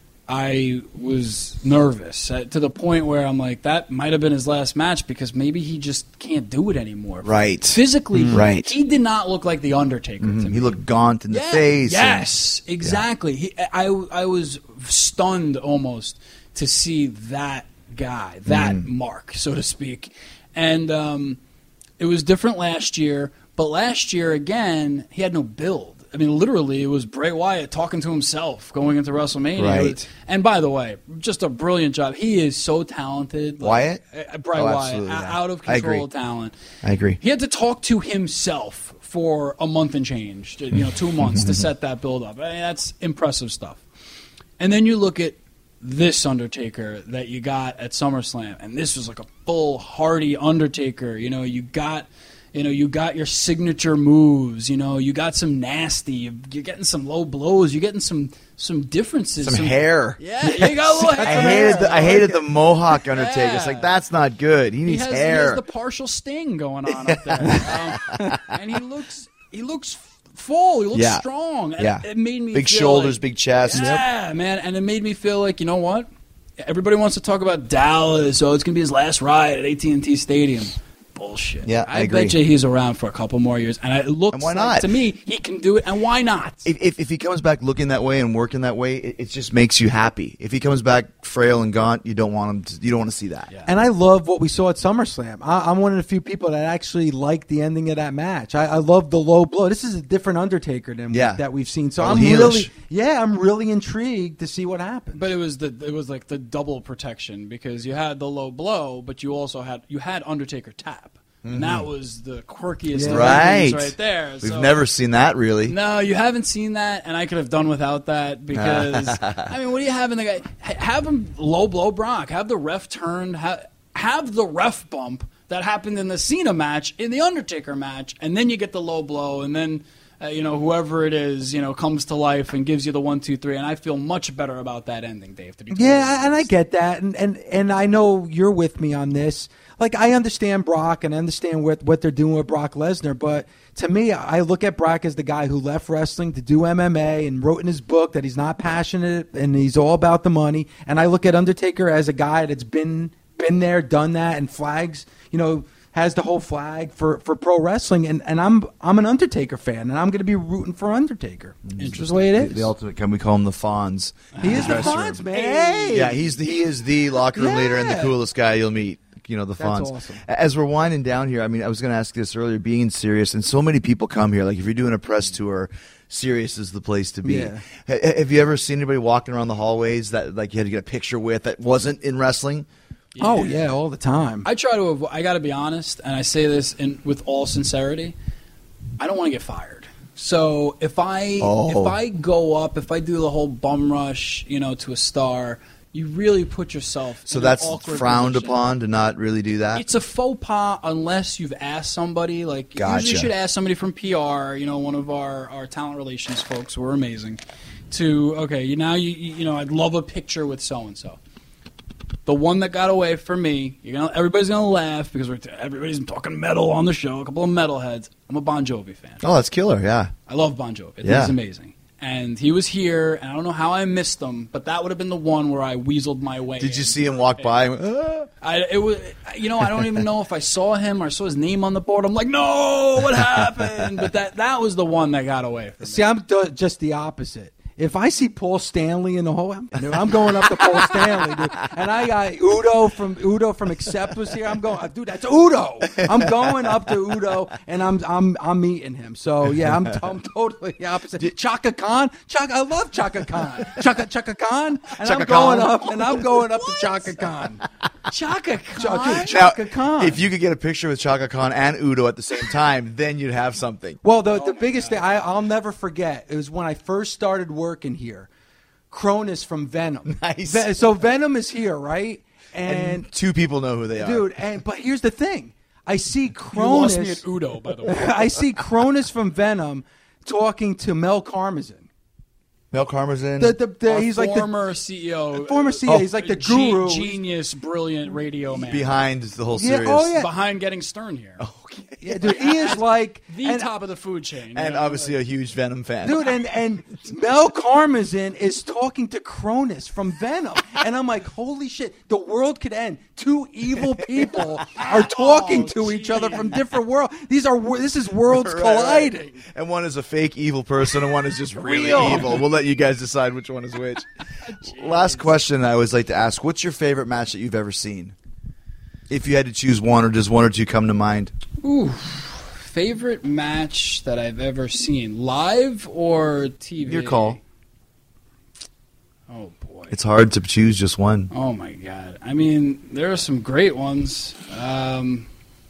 I was nervous uh, to the point where I'm like, that might have been his last match because maybe he just can't do it anymore. Right. Physically, Right. he did not look like the Undertaker to me. He looked gaunt in the Yeah, face. and- Yes, exactly. He, I, I was stunned almost to see that guy, that Mm. mark, so to speak. And um, it was different last year, but last year, again, he had no build. I mean, literally, it was Bray Wyatt talking to himself going into WrestleMania. Right. It was- and by the way, just a brilliant job. He is so talented. Wyatt? Uh, Bray Oh, Wyatt, absolutely, o- yeah. out of I agree. control talent. I agree. He had to talk to himself for a month and change, you know, two months to set that build up. I mean, that's impressive stuff. And then you look at this Undertaker that you got at SummerSlam, and this was like a full, hearty Undertaker. You know, you got, you know, you got your signature moves. You know, you got some nasty. You're getting some low blows. You're getting some some differences. Some hair. Yeah, you got a little I hair. hated the, I hated the Mohawk Undertaker. It's Yeah. like, that's not good. He He needs has, he hair. has the partial sting going on up there, um, and he looks he looks full. He looks Yeah. strong. And Yeah. it made me Big feel shoulders, like- big chest. Yeah, man, and it made me feel like, you know what? Everybody wants to talk about Dallas. Oh, it's gonna be his last ride at A T and T Stadium. Bullshit. Yeah, I I, agree. bet you he's around for a couple more years, and it looks And why like, not? to me he can do it. And why not? If, if, if he comes back looking that way and working that way, it, it just makes you happy. If he comes back frail and gaunt, you don't want him to, you don't want to see that. Yeah. And I love what we saw at SummerSlam. I, I'm one of the few people that actually liked the ending of that match. I, I love the low blow. This is a different Undertaker than Yeah. that we've seen. So Well, I'm heelish. really, yeah, I'm really intrigued to see what happens. But it was the it was like the double protection because you had the low blow, but you also had you had Undertaker tap, and that was the quirkiest Yeah. of Right. things right there. We've So- never seen that, really. No, you haven't seen that, and I could have done without that because I mean, what do you have in the guy? ha- Have him low blow Brock. Have the ref turned. Have, have the ref bump that happened in the Cena match in the Undertaker match, and then you get the low blow, and then. Uh, you know, whoever it is, you know, comes to life and gives you the one, two, three, and I feel much better about that ending, Dave. To be Yeah, and I get that, and, and and I know you're with me on this. Like, I understand Brock and I understand what what they're doing with Brock Lesnar, but to me, I look at Brock as the guy who left wrestling to do M M A and wrote in his book that he's not passionate and he's all about the money. And I look at Undertaker as a guy that's been been there, done that, and flags, you know. Has the whole flag for, for pro wrestling, and, and I'm I'm an Undertaker fan, and I'm going to be rooting for Undertaker. It's just the way it The, is. the ultimate, can we call him the Fonz? He is the Dressing room. Fonz, man. Hey, Yeah, he's the, he is the locker room leader and the Yeah. coolest guy you'll meet. You know, the That's Fonz. awesome. As we're winding down here, I mean, I was going to ask this earlier, being serious, and so many people come here. Like, if you're doing a press tour, Sirius is the place to be. Yeah. Ha- have you ever seen anybody walking around the hallways that like you had to get a picture with that wasn't in wrestling? Oh yeah, all the time. I try to avoid, I got to be honest, and I say this in, with all sincerity. I don't want to get fired. So if I Oh. if I go up, if I do the whole bum rush, you know, to a star, you really put yourself. So in that's an awkward frowned position. upon to not really do that? It's a faux pas unless you've asked somebody. Like Gotcha. usually, you should ask somebody from P R. You know, one of our, our talent relations folks who are amazing. To okay, you now you you know, I'd love a picture with so and so. The one that got away from me, you're gonna everybody's gonna laugh because we're everybody's talking metal on the show. A couple of metalheads. I'm a Bon Jovi fan. Oh, that's killer, yeah. I love Bon Jovi. I think Yeah. he's amazing. And he was here, and I don't know how I missed him, but that would have been the one where I weaseled my way. Did you in. see him walk by? And, "Ah." I, it was, you know, I don't even know if I saw him or I saw his name on the board. I'm like, no, what happened? But that that was the one that got away from me. See, I'm d- just the opposite. If I see Paul Stanley in the hall, I'm, I'm going up to Paul Stanley, dude. And I got Udo from Udo from Accept was here. I'm going, dude. That's Udo. I'm going up to Udo, and I'm I'm I'm meeting him. So yeah, I'm I'm totally the opposite. Chaka Khan, Chaka. I love Chaka Khan. Chaka Chaka Khan, and Chaka I'm going Khan. up, and I'm going up to Chaka Khan. Chaka Khan. Chaka, Chaka Now, Khan. if you could get a picture with Chaka Khan and Udo at the same time, then you'd have something. Well, the the biggest thing I, I'll never forget it was when I first started working here. Cronus from Venom. Nice. Ve- so Venom is here, right? And, And, two people know who they are. dude, and but here's the thing: I see You lost me Cronus. at Udo, by the way. I see Cronus from Venom talking to Mel Karmazin. Mel Karmazin. The, the, the, Our he's like former the C E O. former C E O. Oh, he's like the Ge- guru. Genius, brilliant radio man. behind the whole Yeah, series. oh, yeah. Behind getting Stern here. Yeah, dude, he is like The and- top of the food chain. And you know? obviously a huge Venom fan. Dude, and, and Mel Karmazin is talking to Cronus from Venom. And I'm like, holy shit, the world could end. Two evil people are talking Oh, to each other geez. from different worlds. These are wor- this is worlds Right, right. colliding. And one is a fake evil person and one is just really Real. evil. We'll let you guys decide which one is which. Last question I always like to ask. What's your favorite match that you've ever seen? If you had to choose one, or does one or two come to mind? Ooh, favorite match that I've ever seen, live or T V? Your call. Oh boy. It's hard to choose just one. Oh my god. I mean, there are some great ones. Um,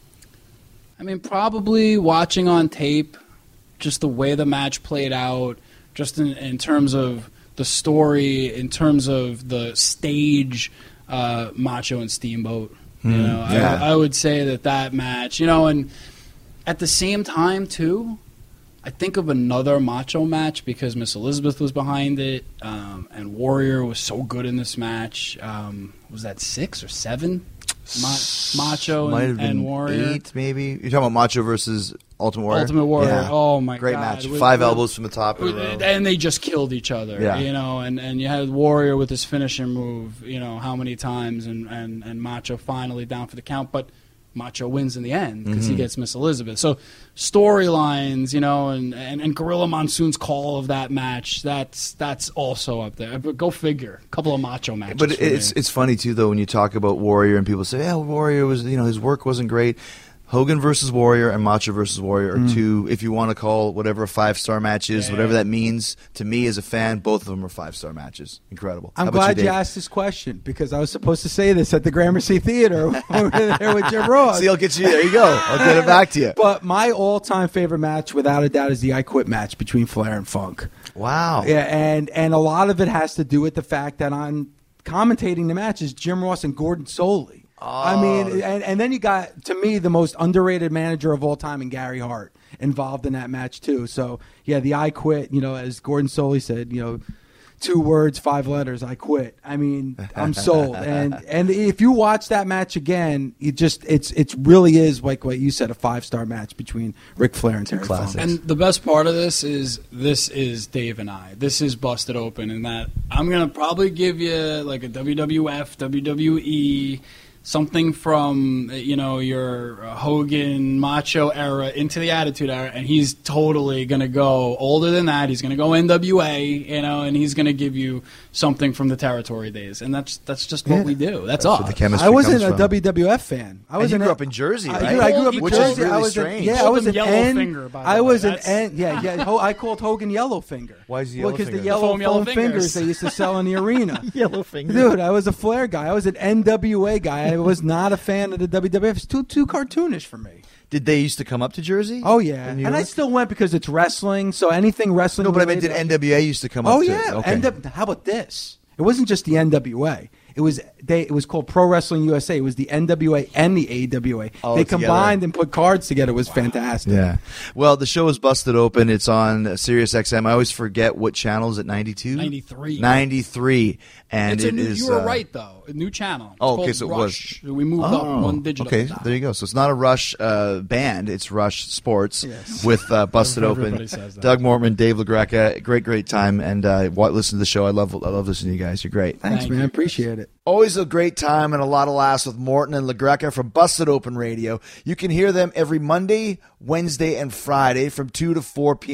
I mean, probably watching on tape, just the way the match played out, just in, in terms of the story, in terms of the stage, uh, Macho and Steamboat. You Hmm, know, yeah. I, I would say that that match, you know, and at the same time too, I think of another Macho match because Miss Elizabeth was behind it, um, and Warrior was so good in this match. Um, was that six or seven? Ma- Macho Might and, have been and Warrior. eight, maybe. You're talking about Macho versus Ultimate Warrior? Ultimate Warrior. Yeah. Oh my Great god! match. With- Five with- elbows from the top of the row. and they just killed each other, Yeah. you know. And, and you had Warrior with his finishing move, you know, how many times, and, and, and Macho finally down for the count, but Macho wins in the end because Mm-hmm. he gets Miss Elizabeth. So storylines, you know, and, and, and Gorilla Monsoon's call of that match, that's that's also up there. But go figure, a couple of Macho matches. But for it's me. it's funny too though when you talk about Warrior and people say, "Yeah, Warrior was you know his work wasn't great." Hogan versus Warrior and Macho versus Warrior are Mm. two, if you want to call whatever a five star match is, Yeah. whatever that means to me as a fan. Both of them are five star matches. Incredible. I'm How about glad you, Dave? asked this question because I was supposed to say this at the Gramercy Theater when we were there with Jim Ross. See, I'll get you. There you go. I'll get it back to you. But my all-time favorite match, without a doubt, is the I Quit match between Flair and Funk. Wow. Yeah, and and a lot of it has to do with the fact that on commentating the match is Jim Ross and Gordon Soley. I mean, and, and then you got, to me, the most underrated manager of all time in Gary Hart involved in that match, too. So, yeah, the I Quit, you know, as Gordon Soley said, you know, two words, five letters, I quit. I mean, I'm sold. And and if you watch that match again, it just, it's it really is, like what you said, a five-star match between Ric Flair and Terry Funk. Classic. And the best part of this is this is Dave and I. This is Busted Open, in that I'm gonna probably give you like a W W F, W W E, something from you know your Hogan Macho era into the Attitude Era, and he's totally gonna go older than that. He's gonna go N W A, you know, and he's gonna give you something from the Territory days, and that's that's just what Yeah. we do. That's, That's us. where the chemistry I wasn't comes a from. W W F fan. I And was you an grew up in Jersey, I, right? dude, I grew up in Which Jersey. is really I was strange. An, yeah, I Called was him an Yellow N. Finger, by the I way. was an That's- N. Yeah, yeah. Ho- I called Hogan Yellow Finger. Why is he Well, Yellow because the Finger? yellow Foam yellow foam fingers. fingers. they used to sell in the arena. Yellow finger. Dude, I was a Flair guy. I was an N W A guy. I was not a fan of the W W F. It's too too cartoonish for me. Did they used to come up to Jersey? Oh yeah, In New and I York? still went because it's wrestling. So anything wrestling. No, but I mean, did related- N W A used to come up Oh to yeah. Okay. N W how about this? It wasn't just the N W A. It was they. It was called Pro Wrestling U S A. It was the N W A and the A W A. All they together. combined and put cards together. It was fantastic. Yeah. Well, the show is Busted Open. It's on Sirius X M. I always forget what channel is it. ninety-two? ninety-three. ninety-three. And It's a it new, is. you were uh, right though. A new channel. It's Oh, okay, called so it Rush. was- We moved up one digital. Okay, down. there you go. So it's not a Rush uh, band; it's Rush Sports Yes. with uh, Busted Everybody Open. says that. Doug Mortman, Dave LaGreca, great, great time, and uh, wa- listen to the show. I love, I love listening to you guys. You're great. Thanks, Thank man. you. Appreciate it. Always a great time and a lot of laughs with Morton and LaGreca from Busted Open Radio. You can hear them every Monday, Wednesday, and Friday from two to four p.m.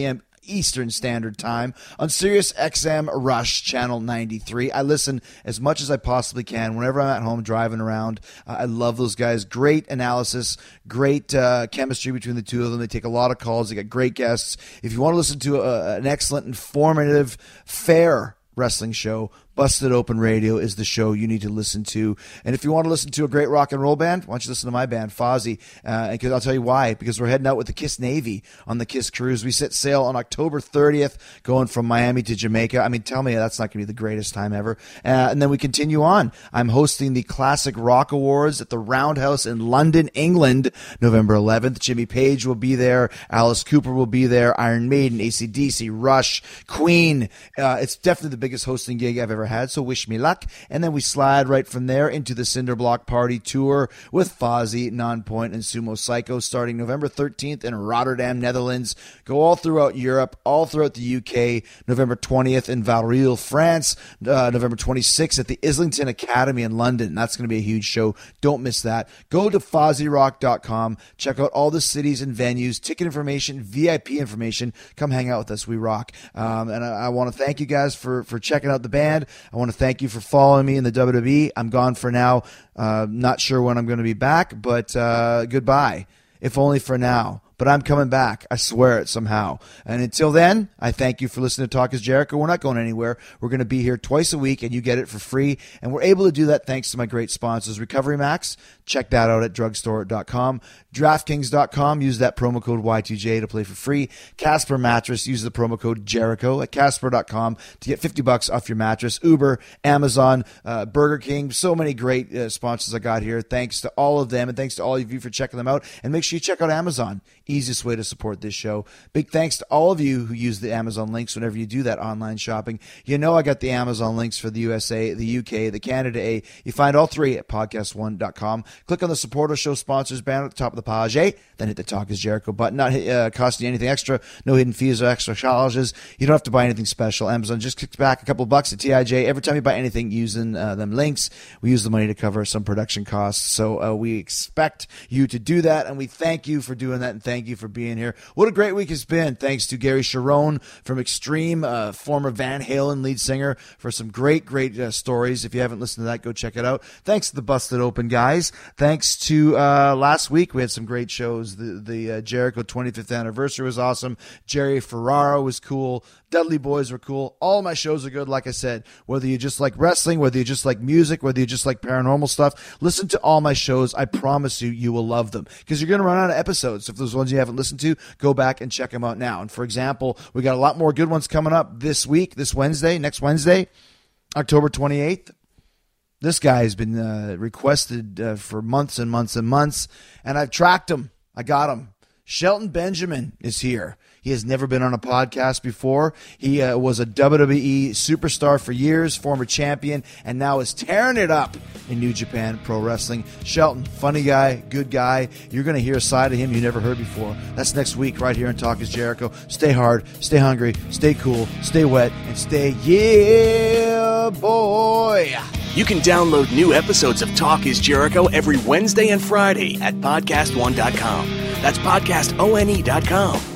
Eastern Standard Time on Sirius X M Rush Channel ninety-three. I listen as much as I possibly can whenever I'm at home driving around. Uh, I love those guys. Great analysis, great uh, chemistry between the two of them. They take a lot of calls. They got great guests. If you want to listen to a, an excellent, informative, fair wrestling show, Busted Open Radio is the show you need to listen to. And if you want to listen to a great rock and roll band, why don't you listen to my band, Fozzy? Uh, and I'll tell you why. Because we're heading out with the Kiss Navy on the Kiss Cruise. We set sail on October thirtieth, going from Miami to Jamaica. I mean, tell me that's not going to be the greatest time ever. Uh, and then we continue on. I'm hosting the Classic Rock Awards at the Roundhouse in London, England, November eleventh. Jimmy Page will be there. Alice Cooper will be there. Iron Maiden, A C D C, Rush, Queen. Uh, it's definitely the biggest hosting gig I've ever had, so wish me luck. And then we slide right from there into the Cinderblock Party Tour with Fozzy, Nonpoint, and Sumo Psycho starting November thirteenth in Rotterdam, Netherlands. Go all throughout Europe, all throughout the U K. November twentieth in Valriel, France. Uh, November twenty-sixth at the Islington Academy in London. That's going to be a huge show. Don't miss that. Go to fozzy rock dot com. Check out all the cities and venues, ticket information, V I P information. Come hang out with us. We rock. Um, and I, I want to thank you guys for, for checking out the band. I want to thank you for following me in the W W E. I'm gone for now. Uh, not sure when I'm going to be back, but uh, goodbye, if only for now. But I'm coming back. I swear it somehow. And until then, I thank you for listening to Talk is Jericho. We're not going anywhere. We're going to be here twice a week, and you get it for free. And we're able to do that thanks to my great sponsors. Recovery Max, check that out at drugstore dot com. DraftKings dot com, use that promo code Y two J to play for free. Casper Mattress, use the promo code Jericho at Casper dot com to get fifty bucks off your mattress. Uber, Amazon, uh, Burger King, so many great uh, sponsors I got here. Thanks to all of them, and thanks to all of you for checking them out. And make sure you check out Amazon. Easiest way to support this show. Big thanks to all of you who use the Amazon links whenever you do that online shopping. You know I got the Amazon links for the U S A, the U K, the Canada A. You find all three at podcast one dot com. Click on the Support Our Show Sponsors banner at the top of the page, then hit the Talk is Jericho button. Not uh, costing you anything extra. No hidden fees or extra charges. You don't have to buy anything special. Amazon just kicks back a couple of bucks at T I J every time you buy anything using uh, them links. We use the money to cover some production costs. So uh, we expect you to do that, and we thank you for doing that, and thank you for being here. What a great week it's been. Thanks to Gary Cherone from Extreme, uh, former Van Halen lead singer, for some great, great uh, stories. If you haven't listened to that, go check it out. Thanks to the Busted Open guys. Thanks to uh, last week, we had some great shows. The, the uh, Jericho twenty-fifth anniversary was awesome. Jerry Ferraro was cool. Dudley Boys were cool. All my shows are good, like I said. Whether you just like wrestling, whether you just like music, whether you just like paranormal stuff, listen to all my shows. I promise you, you will love them, because you're going to run out of episodes. If there's ones you haven't listened to, go back and check them out now. And for example, we got a lot more good ones coming up this week, this Wednesday, next Wednesday, October twenty-eighth. This guy has been uh, requested uh, for months and months and months, and I've tracked him. I got him. Shelton Benjamin is here. He has never been on a podcast before. He uh, was a W W E superstar for years, former champion, and now is tearing it up in New Japan Pro Wrestling. Shelton, funny guy, good guy. You're going to hear a side of him you never heard before. That's next week right here on Talk is Jericho. Stay hard, stay hungry, stay cool, stay wet, and stay yeah, boy. You can download new episodes of Talk is Jericho every Wednesday and Friday at podcast one dot com. That's podcast one dot com.